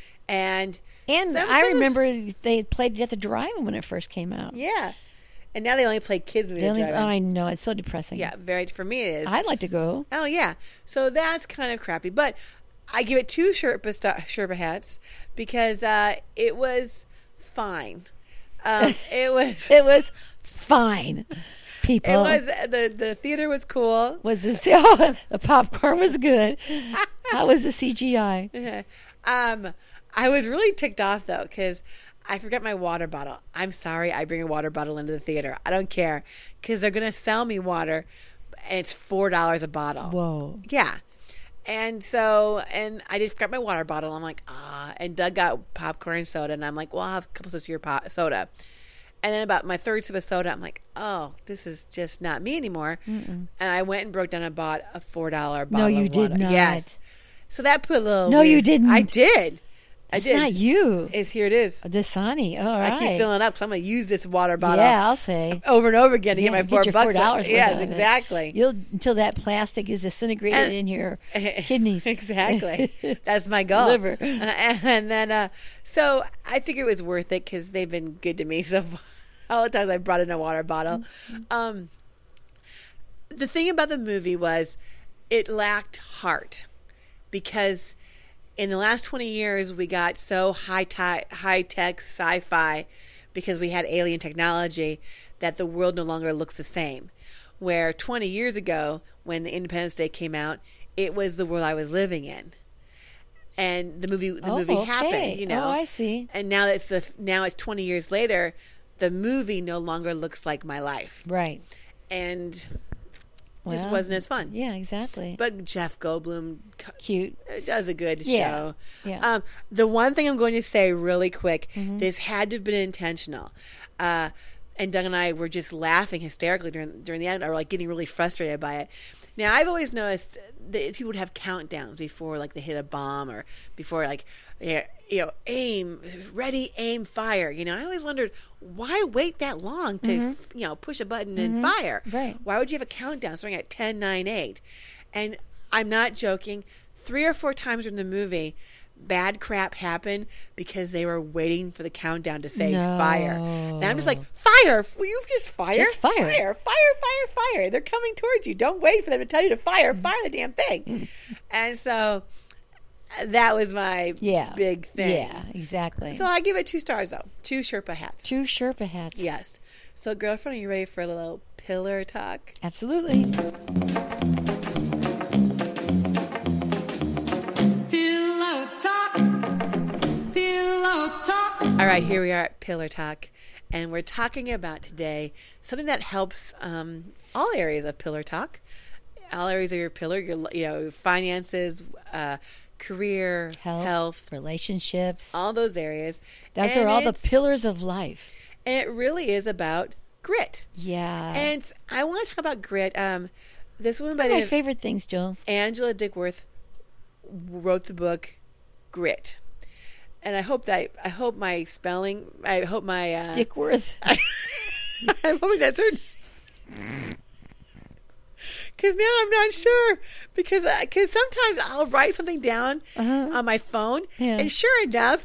And And some- I some of- remember they played it at the drive-in when it first came out. Yeah. And now they only play kids movies. They at only, drive-in. oh, I know, it's so depressing. Yeah, very for me it is. I'd like to go. Oh yeah, so that's kind of crappy. But I give it two Sherpa st- Sherpa hats because uh, it was fine. Um, it was. It was fine, people. It was the the theater was cool. Was this? Oh, the popcorn was good. How was the C G I? um, I was really ticked off though because I forgot my water bottle. I'm sorry, I bring a water bottle into the theater. I don't care because they're gonna sell me water, and it's four dollars a bottle. Whoa. Yeah. And so, and I did forget my water bottle. I'm like, ah. And Doug got popcorn and soda, and I'm like, well, I'll have a couple sips of your po- soda. And then about my third sip of soda, I'm like, oh, this is just not me anymore. Mm-mm. And I went and broke down and bought a four dollar bottle. No, you of did water. not. Yes. So that put a little. No, weird- you didn't. I did. I It's did. not you. It's here. It is. Dasani. All right. I keep filling up, so I'm going to use this water bottle. Yeah, I'll say. Over and over again to Yeah, get my get four your bucks. four dollars worth Yes, out of it. exactly. You'll until that plastic is disintegrated And- in your kidneys. Exactly. That's my goal. Liver. Uh, and then, uh, so I figure it was worth it because they've been good to me so far. All the times I brought in a water bottle. Mm-hmm. Um, the thing about the movie was it lacked heart because in the last twenty years we got so high ti- high tech sci-fi because we had alien technology that the world no longer looks the same. where twenty years ago, when the Independence Day came out, it was the world I was living in. And the movie, the Oh, movie okay. happened, you know. Oh, I see. And now it's the now it's twenty years later, the movie no longer looks like my life, Right. and just Well, wasn't as fun. Yeah, exactly. But Jeff Goldblum co- Cute. does a good Yeah. show. Yeah. Um, the one thing I'm going to say really quick, Mm-hmm. this had to have been intentional. Uh, and Doug and I were just laughing hysterically during during the end, or like getting really frustrated by it. Now, I've always noticed that people would have countdowns before, like, they hit a bomb, or before, like, yeah, you know, aim, ready, aim, fire. You know, I always wondered, why wait that long to, Mm-hmm. you know, push a button and fire? Right. Why would you have a countdown starting at ten, nine, eight? And I'm not joking. Three or four times in the movie, bad crap happened because they were waiting for the countdown to say No. fire. And I'm just like, fire! Will you just fire? Just fire. Fire, fire, fire, fire. They're coming towards you. Don't wait for them to tell you to fire. Fire the damn thing. And so that was my Yeah. big thing. Yeah, exactly. So I give it two stars, though. Two Sherpa hats. Two Sherpa hats. Yes. So, girlfriend, are you ready for a little pillar talk? Absolutely. Pillow talk. Pillow talk. All right, here we are at Pillar Talk, and we're talking about today something that helps um, all areas of Pillar Talk, all areas of your pillar, your you know finances, uh, career, Health, health, relationships. all those areas. Those And are all the it's- pillars of life. And it really is about grit. Yeah. And I want to talk about grit. Um, this woman by One the of my name of favorite things, Jules. Angela Dickworth wrote the book Grit. And I hope that I hope my spelling, I hope my uh, Dickworth. I'm hoping that's her. Because now I'm not sure. Because because sometimes I'll write something down Uh-huh. on my phone, Yeah. and sure enough,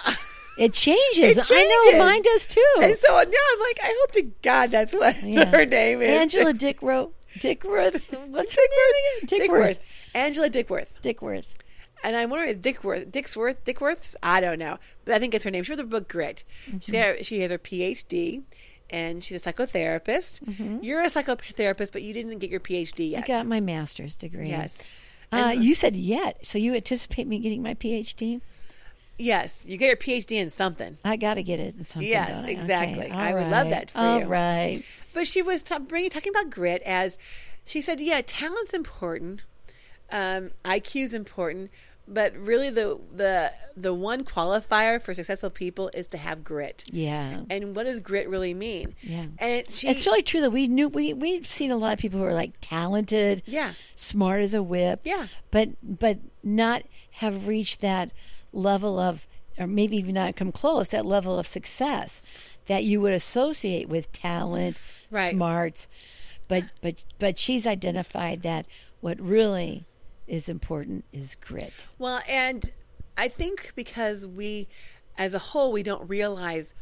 It changes. It I changes. know mine does too. and so now I'm like, I hope to God that's what Yeah. her name is. Angela Dickworth. Dickworth. What's her name again? Dickworth. Angela Dickworth. Dickworth. And I'm wondering, is Dickworth, Dicksworth, Dickworth? I don't know. But I think it's her name. She wrote the book Grit. Mm-hmm. She, got, she has her P H D, and she's a psychotherapist. Mm-hmm. You're a psychotherapist, but you didn't get your P H D yet. I got my master's degree. Yes. Uh, And- you said yet, so you anticipate me getting my P H D? Yes. You get your P H D in something. I got to get it in something. Yes, don't I? exactly. Okay, I all would love right. that for All you. right. But she was ta- bringing, talking about grit as she said, yeah, talent's important. Um, I Q is important. But really, the the the one qualifier for successful people is to have grit. Yeah. And what does grit really mean? Yeah. And she, It's really true that we knew we we've seen a lot of people who are like talented, Yeah. smart as a whip, Yeah. but but not have reached that level of, or maybe even not come close, that level of success that you would associate with talent, Right. smarts. But but but she's identified that what really is important is grit. Well, and I think because we, as a whole, we don't realize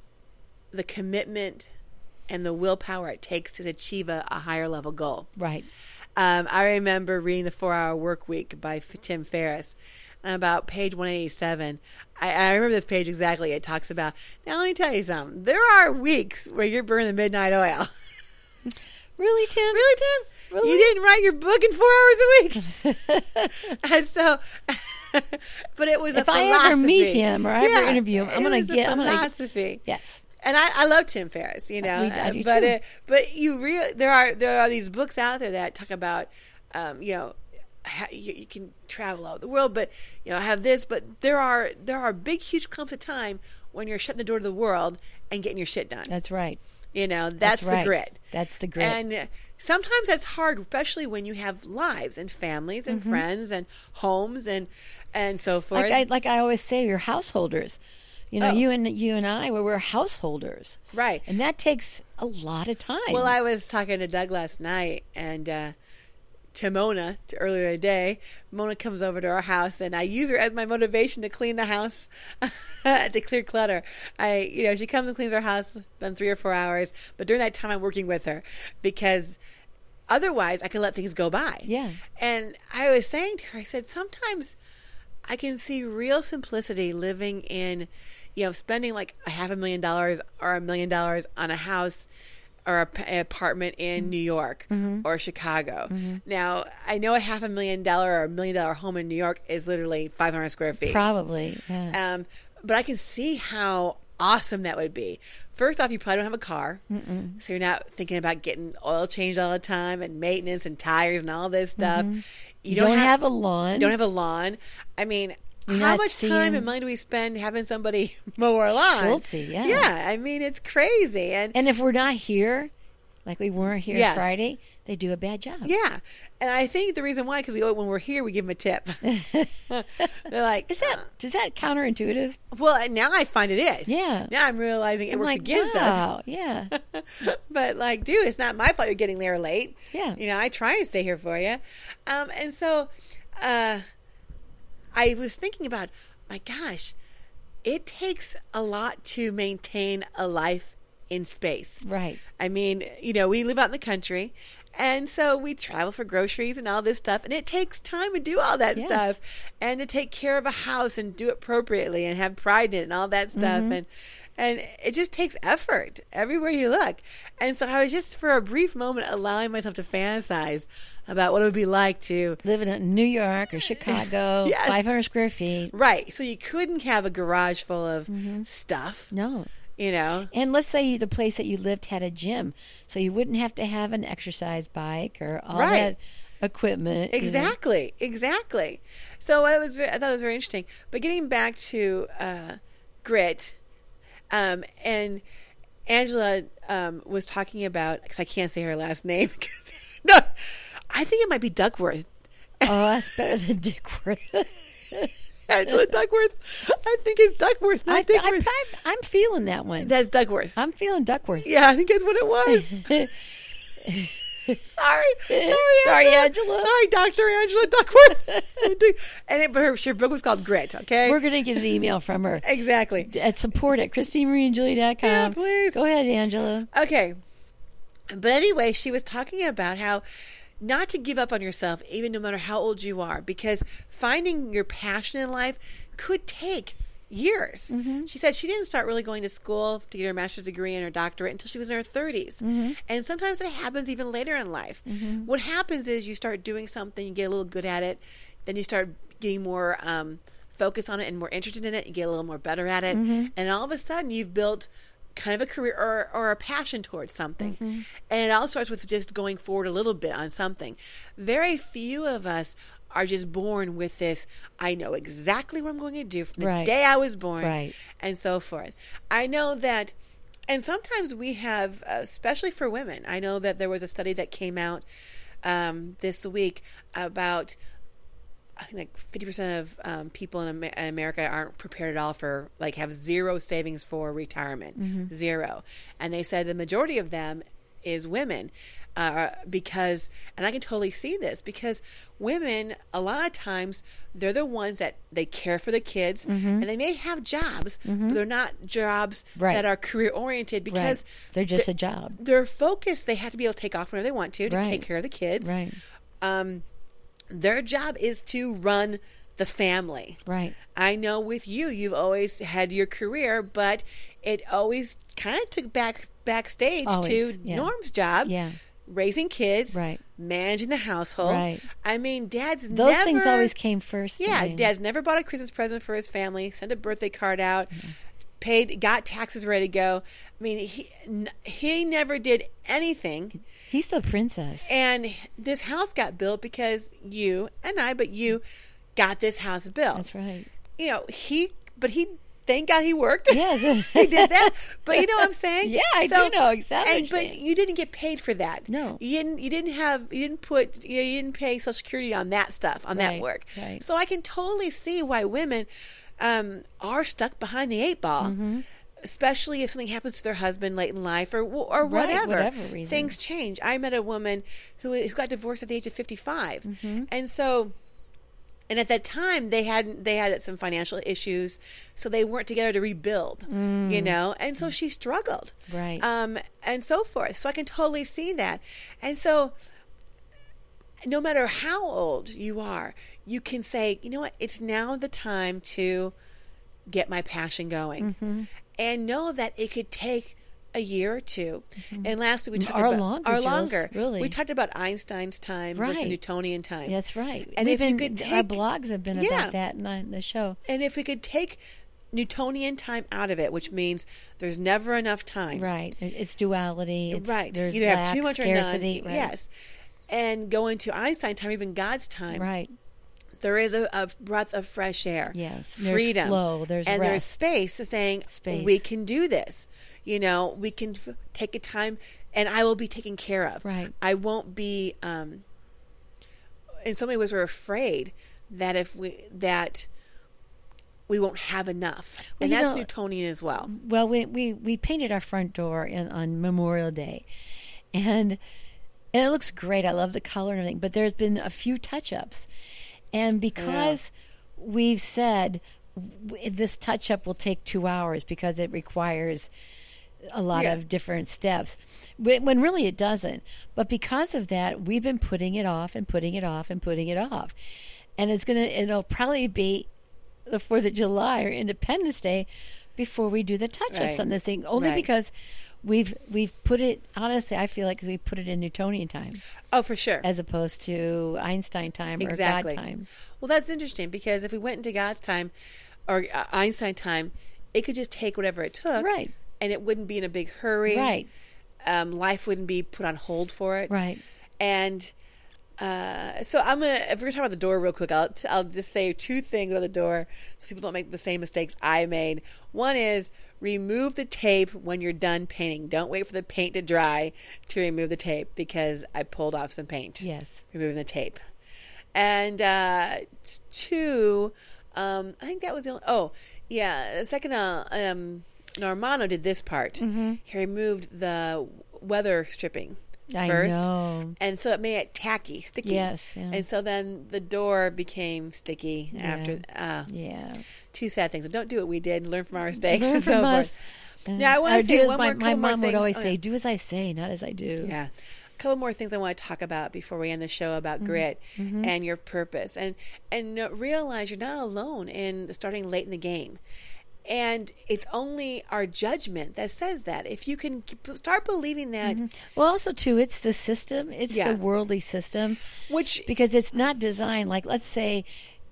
the commitment and the willpower it takes to achieve a, a higher level goal. Right. Um, I remember reading The four hour Work Week by F- Tim Ferriss. And about page one eighty-seven, I, I remember this page exactly. It talks about, now let me tell you something. There are weeks where you're burning the midnight oil. Really, Tim? Really, Tim? Really? You didn't write your book in four hours a week? And so, but it was a If I philosophy. ever meet him or I ever interview him, I'm it gonna was a get- I'm gonna- philosophy. Yes. And I, I love Tim Ferriss, you know, We- I do but too. it, but you real there are there are these books out there that talk about, um, you know, ha, you, you can travel all over the world, but you know, have this, but there are there are big, huge clumps of time when you're shutting the door to the world and getting your shit done. That's right. You know, that's, That's the right. grit. That's the grit. And uh, sometimes that's hard, especially when you have lives and families and Mm-hmm. friends and homes and and so forth. Like I like I always say, you're householders. You know, Oh. you and you and I, we're, we're householders, right. and that takes a lot of time. Well, I was talking to Doug last night, and uh, to Mona to earlier today. Mona comes over to our house, and I use her as my motivation to clean the house, to clear clutter. I, you know, she comes and cleans our house, spend three or four hours, but during that time, I'm working with her because otherwise, I could let things go by. Yeah. And I was saying to her, I said, sometimes I can see real simplicity living in, you know, spending like a half a million dollars or a million dollars on a house or a p- an apartment in New York or Chicago. Now, I know a half a million dollar or a million dollar home in New York is literally five hundred square feet. Probably. Yeah. Um, but I can see how awesome that would be. First off, you probably don't have a car, Mm-mm. so you're not thinking about getting oil changed all the time and maintenance and tires and all this stuff. Mm-hmm. You, you don't, have, have a lawn. You don't have a lawn. I mean, You're how not much seeing- time and money do we spend having somebody mow our lawn? Schultzy, yeah. Yeah, I mean, it's crazy. And And if we're not here, like we weren't here Yes. Friday, they do a bad job. yeah, and I think the reason why, because we when we're here, we give them a tip. They're like, Is that is that counterintuitive? well, now I find it is. Yeah. Now I'm realizing it I'm works like, against wow, yeah. us. But like, dude, it's not my fault you're getting there late. Yeah. You know, I try and stay here for you. Um, and so, uh, I was thinking about, my gosh, it takes a lot to maintain a life in space. Right. I mean, you know, we live out in the country, and so we travel for groceries and all this stuff, and it takes time to do all that Yes. stuff, and to take care of a house and do it appropriately and have pride in it and all that stuff, Mm-hmm. and and it just takes effort everywhere you look. And so I was just for a brief moment allowing myself to fantasize about what it would be like to Living in New York or Chicago, Yes. five hundred square feet. right. So you couldn't have a garage full of Mm-hmm. stuff, No. you know. And let's say the place that you lived had a gym, so you wouldn't have to have an exercise bike or all Right. that equipment. you know. Exactly, exactly. So I was, I thought it was very interesting. But getting back to uh, grit, um, and Angela um, was talking about, because I can't say her last name. 'cause- no, I think it might be Duckworth. Oh, that's better than Dickworth. Angela Duckworth. I think it's Duckworth, I, not I, Dickworth. I, I'm feeling that one. That's Duckworth. I'm feeling Duckworth. Yeah, I think that's what it was. Sorry, sorry, Sorry, Angela. Angela. Sorry, Doctor Angela Duckworth. and it, but her, her book was called Grit. Okay, We're going to get an email from her exactly. at support at christine marie and julie dot com. Yeah, please. Go ahead, Angela. Okay, but anyway, she was talking about how not to give up on yourself, even no matter how old you are, because finding your passion in life could take years. Mm-hmm. She said she didn't start really going to school to get her master's degree and her doctorate until she was in her thirties. Mm-hmm. And sometimes it happens even later in life. What happens is you start doing something, you get a little good at it, then you start getting more um, focus on it and more interested in it, you get a little more better at it, Mm-hmm. and all of a sudden you've built kind of a career or, or a passion towards something. And it all starts with just going forward a little bit on something. Very few of us are just born with this, I know exactly what I'm going to do from the Right. day I was born, Right. and so forth. I know that, and sometimes we have, uh, especially for women, I know that there was a study that came out um, this week about, I think like fifty percent of um, people in, Amer- in America aren't prepared at all for, like, have zero savings for retirement, zero. And they said the majority of them is women, uh, because, and I can totally see this, because women, a lot of times, they're the ones that they care for the kids, and they may have jobs, but they're not jobs Right. that are career oriented, because Right. They're just a job. their focus, they have to be able to take off whenever they want to, to Right. take care of the kids. Right. Um, their job is to run the family. Right. I know with you, you've always had your career, but it always kind of took back backstage Always, to yeah. Norm's job, Yeah. raising kids, Right. managing the household. Right. I mean, Dad's Those never, things always came first. yeah, I mean, Dad's never bought a Christmas present for his family, sent a birthday card out, paid, got taxes ready to go. I mean, he n- he never did anything. He's the princess. And this house got built because you and I, but you got this house built. That's right. You know, he, but he, thank God he worked. Yes. he did that. But you know what I'm saying? Yeah, I do know exactly And what you're but saying. you didn't get paid for that. No. you didn't. You didn't have. You didn't put. You know, you didn't pay Social Security on that stuff, on that Right, work. right. So I can totally see why women um, are stuck behind the eight ball. Mm-hmm. Especially if something happens to their husband late in life, or or Right, whatever, whatever reason. things change. I met a woman who who got divorced at the age of fifty-five, Mm-hmm. and so, and at that time they had they had some financial issues, so they weren't together to rebuild, you know, and so she struggled, Mm. Right. um, and so forth. So I can totally see that, and so no matter how old you are, you can say, you know what, it's now the time to get my passion going. Mm-hmm. And know that it could take a year or two. Mm-hmm. And last week we talked Or about longer, or Jules, longer. really. We talked about Einstein's time Right. versus Newtonian time. That's right. And We've if you been, could our take- blogs have been Yeah. about that in the, the show. And if we could take Newtonian time out of it, which means there's never enough time. Right. It- It's duality. It's, Right. There's You have lack, too much scarcity. or none. Right. Yes. And go into Einstein time, even God's time. Right. There is a, a breath of fresh air. Yes. There's Freedom. flow. There's and there's rest. space to saying, Space. we can do this. You know, we can f- take a time and I will be taken care of. Right. I won't be, um, in so many ways we're afraid that if we, that we won't have enough. Well, and you that's know- Newtonian as well. Well, we we, we painted our front door in, on Memorial Day, and and it looks great. I love the color and everything. But there's been a few touch-ups, and because we've said w- this touch-up will take two hours because it requires a lot Yeah. of different steps, when when really it doesn't. But because of that, we've been putting it off and putting it off and putting it off, and it's gonna it'll probably be the Fourth of July or Independence Day before we do the touch-ups Right. on this thing. Only Right. because we've we've put it, honestly, I feel like we put it in Newtonian time Oh, for sure. as opposed to Einstein time Exactly. or God time. Well, that's interesting because if we went into God's time or uh, Einstein time, it could just take whatever it took. Right. And it wouldn't be in a big hurry. Right. Um, life wouldn't be put on hold for it. Right. And uh, so I'm gonna. If we're gonna talk about the door real quick, I'll t- I'll just say two things about the door so people don't make the same mistakes I made. One is remove the tape when you're done painting. Don't wait for the paint to dry to remove the tape because I pulled off some paint. Yes. Removing the tape. And uh, t- two, um, I think that was the only. Oh, yeah. The second, uh, um, Normano did this part. Mm-hmm. He removed the weather stripping I first, know. and so it made it tacky, sticky. Yes, yeah. And so then the door became sticky Yeah. after. Uh, Yeah. two sad things. So don't do what we did. Learn from our mistakes Learn and so from forth. us. Now, I Uh, want to do say as one my, more. my couple more mom would things. always Oh, say, yeah. "Do as I say, not as I do." Yeah. A couple more things I want to talk about before we end the show about grit and your purpose. And and uh, realize you're not alone in starting late in the game. And it's only our judgment that says that. If you can keep- start believing that, Well, also too, it's the system. It's Yeah. the worldly system, which because it's not designed. Like, let's say,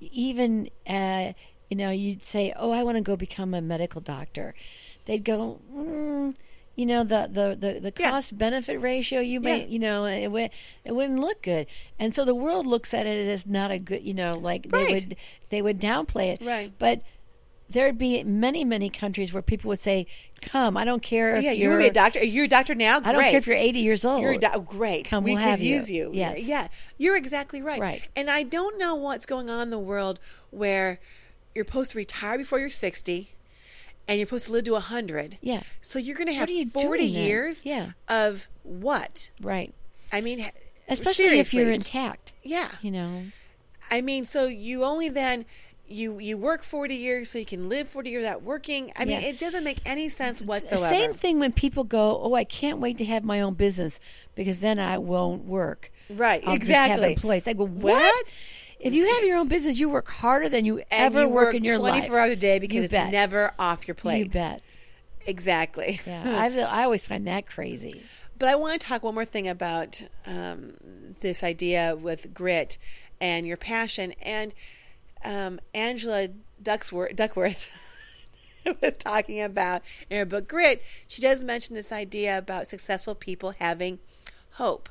even uh, you know, you'd say, "Oh, I want to go become a medical doctor." They'd go, mm, you know, the the the, the Yeah. cost benefit ratio. You may, Yeah. you know, it would it wouldn't look good, and so the world looks at it as not a good. You know, like they Right. would they would downplay it, Right. but. There'd be many, many countries where people would say, "Come, I don't care if yeah, you you're want to be a doctor. You're a doctor now. Great. I don't care if you're eighty years old. You're a do- oh, great. Come, we we'll could have you. use you. Yes. Yeah, you're exactly right. Right. And I don't know what's going on in the world where you're supposed to retire before you're sixty, and you're supposed to live to a hundred. Yeah. So you're going to What have are you forty doing then? years. Yeah. Of what? Right. I mean, h- Especially if you're seriously. intact. Yeah. You know. I mean, so you only then. You, you work forty years so you can live forty years without working. I mean, Yeah. it doesn't make any sense whatsoever. Same thing when people go, "Oh, I can't wait to have my own business because then I won't work." Right, I'll just have exactly. employees. I go, "What? What? If you have your own business, you work harder than you And ever you work work in your life. twenty-four hours a day because You it's bet. never off your plate. You bet. Exactly. Yeah. I've, I always find that crazy. But I want to talk one more thing about um, this idea with grit and your passion. And um, Angela Ducksworth, Duckworth was talking about in her book Grit. She does mention this idea about successful people having hope.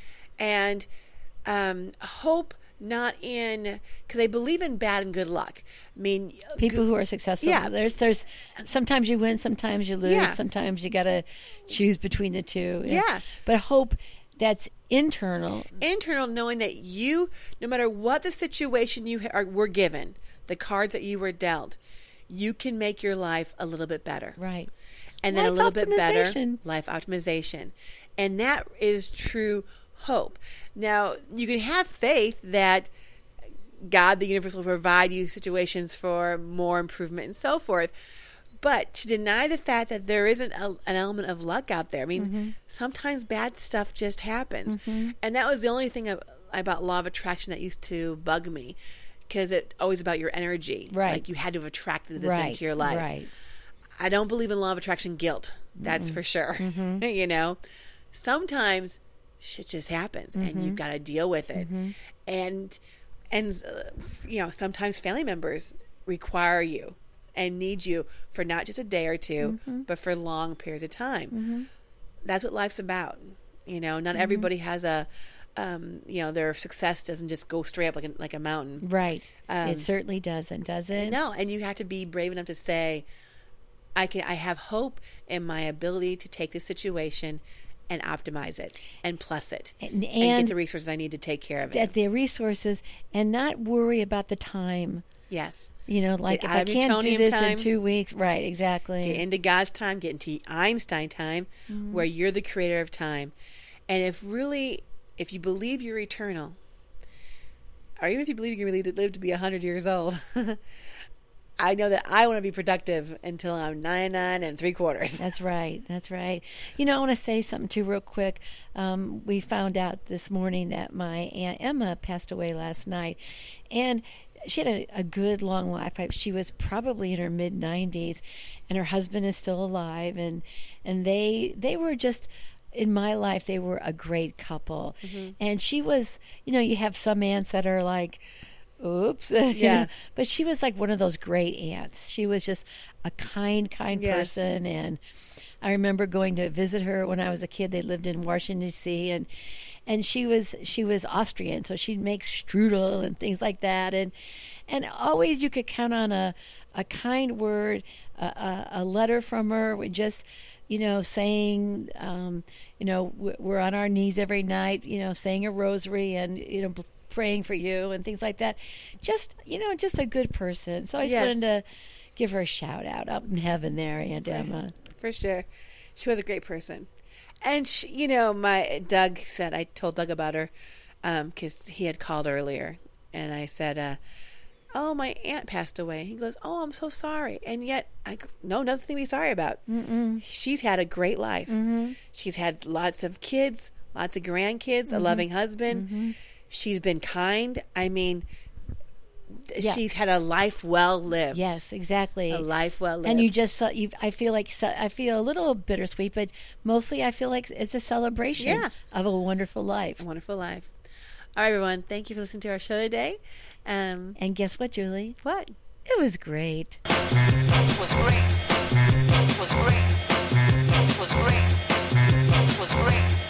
And um, hope not in, because they believe in bad and good luck. I mean, People who are successful. Yeah. There's, there's, sometimes you win, sometimes you lose, Yeah. sometimes you got to choose between the two. Yeah. But hope that's internal. internal, knowing that you, no matter what the situation you are, were given, the cards that you were dealt, you can make your life a little bit better. Right. And then a Life little bit better optimization. life optimization. And that is true hope. Now, you can have faith that God, the universe, will provide you situations for more improvement and so forth. But to deny the fact that there isn't a, an element of luck out there. I mean, Mm-hmm. sometimes bad stuff just happens. And that was the only thing of, about law of attraction that used to bug me, because it's always about your energy. Right. Like you had to have attracted this Right. into your life. Right. I don't believe in law of attraction guilt. That's mm-hmm. for sure. Mm-hmm. You know, sometimes shit just happens mm-hmm. and you've got to deal with it. Mm-hmm. And, and, uh, you know, sometimes family members require you and need you for not just a day or two, mm-hmm. but for long periods of time. Mm-hmm. That's what life's about. You know, not mm-hmm. everybody has a, um, you know, their success doesn't just go straight up like a, like a mountain. Right. Um, it certainly doesn't, does it? No. And you have to be brave enough to say, I can, I have hope in my ability to take this situation and optimize it and plus it and, and, and get the resources I need to take care of it. Get the resources and not worry about the time. Yes. You know, like if I can't do this time, in two weeks. Right, exactly. Get into God's time, get into Einstein time, mm-hmm. where you're the creator of time. And if really, if you believe you're eternal, or even if you believe you can really live to be one hundred years old, I know that I want to be productive until I'm ninety-nine and three quarters. That's right. That's right. You know, I want to say something too real quick. Um, we found out this morning that my Aunt Emma passed away last night. And she had a, a good long life. She was probably in her mid nineties, and her husband is still alive. And and they they were just, in my life, they were a great couple. Mm-hmm. And she was, you know, you have some aunts that are like, oops. Yeah. You know, but she was like one of those great aunts. She was just a kind, kind yes. person. And I remember going to visit her when I was a kid. They lived in Washington, D C, and and she was she was Austrian, so she'd make strudel and things like that. And and always you could count on a, a kind word, a, a, a letter from her with just, you know, saying, um, you know, we're on our knees every night, you know, saying a rosary and, you know, praying for you and things like that. Just, you know, just a good person. So I just yes. wanted to give her a shout out up in heaven there, Aunt Emma. For sure. She was a great person. And, she, you know, my Doug said, I told Doug about her because um, he had called earlier. And I said, uh, oh, my aunt passed away. He goes, oh, I'm so sorry. And yet, I go, no, nothing to be sorry about. Mm-mm. She's had a great life. Mm-hmm. She's had lots of kids, lots of grandkids, mm-hmm. a loving husband. Mm-hmm. She's been kind. I mean, yeah. she's had a life well lived. Yes, exactly. A life well lived. And you just, you, I feel like, I feel a little bittersweet, but mostly I feel like it's a celebration yeah. of a wonderful life. A wonderful life. All right, everyone. Thank you for listening to our show today. Um, and guess what, Julie? What? It was great. It was great. It was great. It was great. It was great.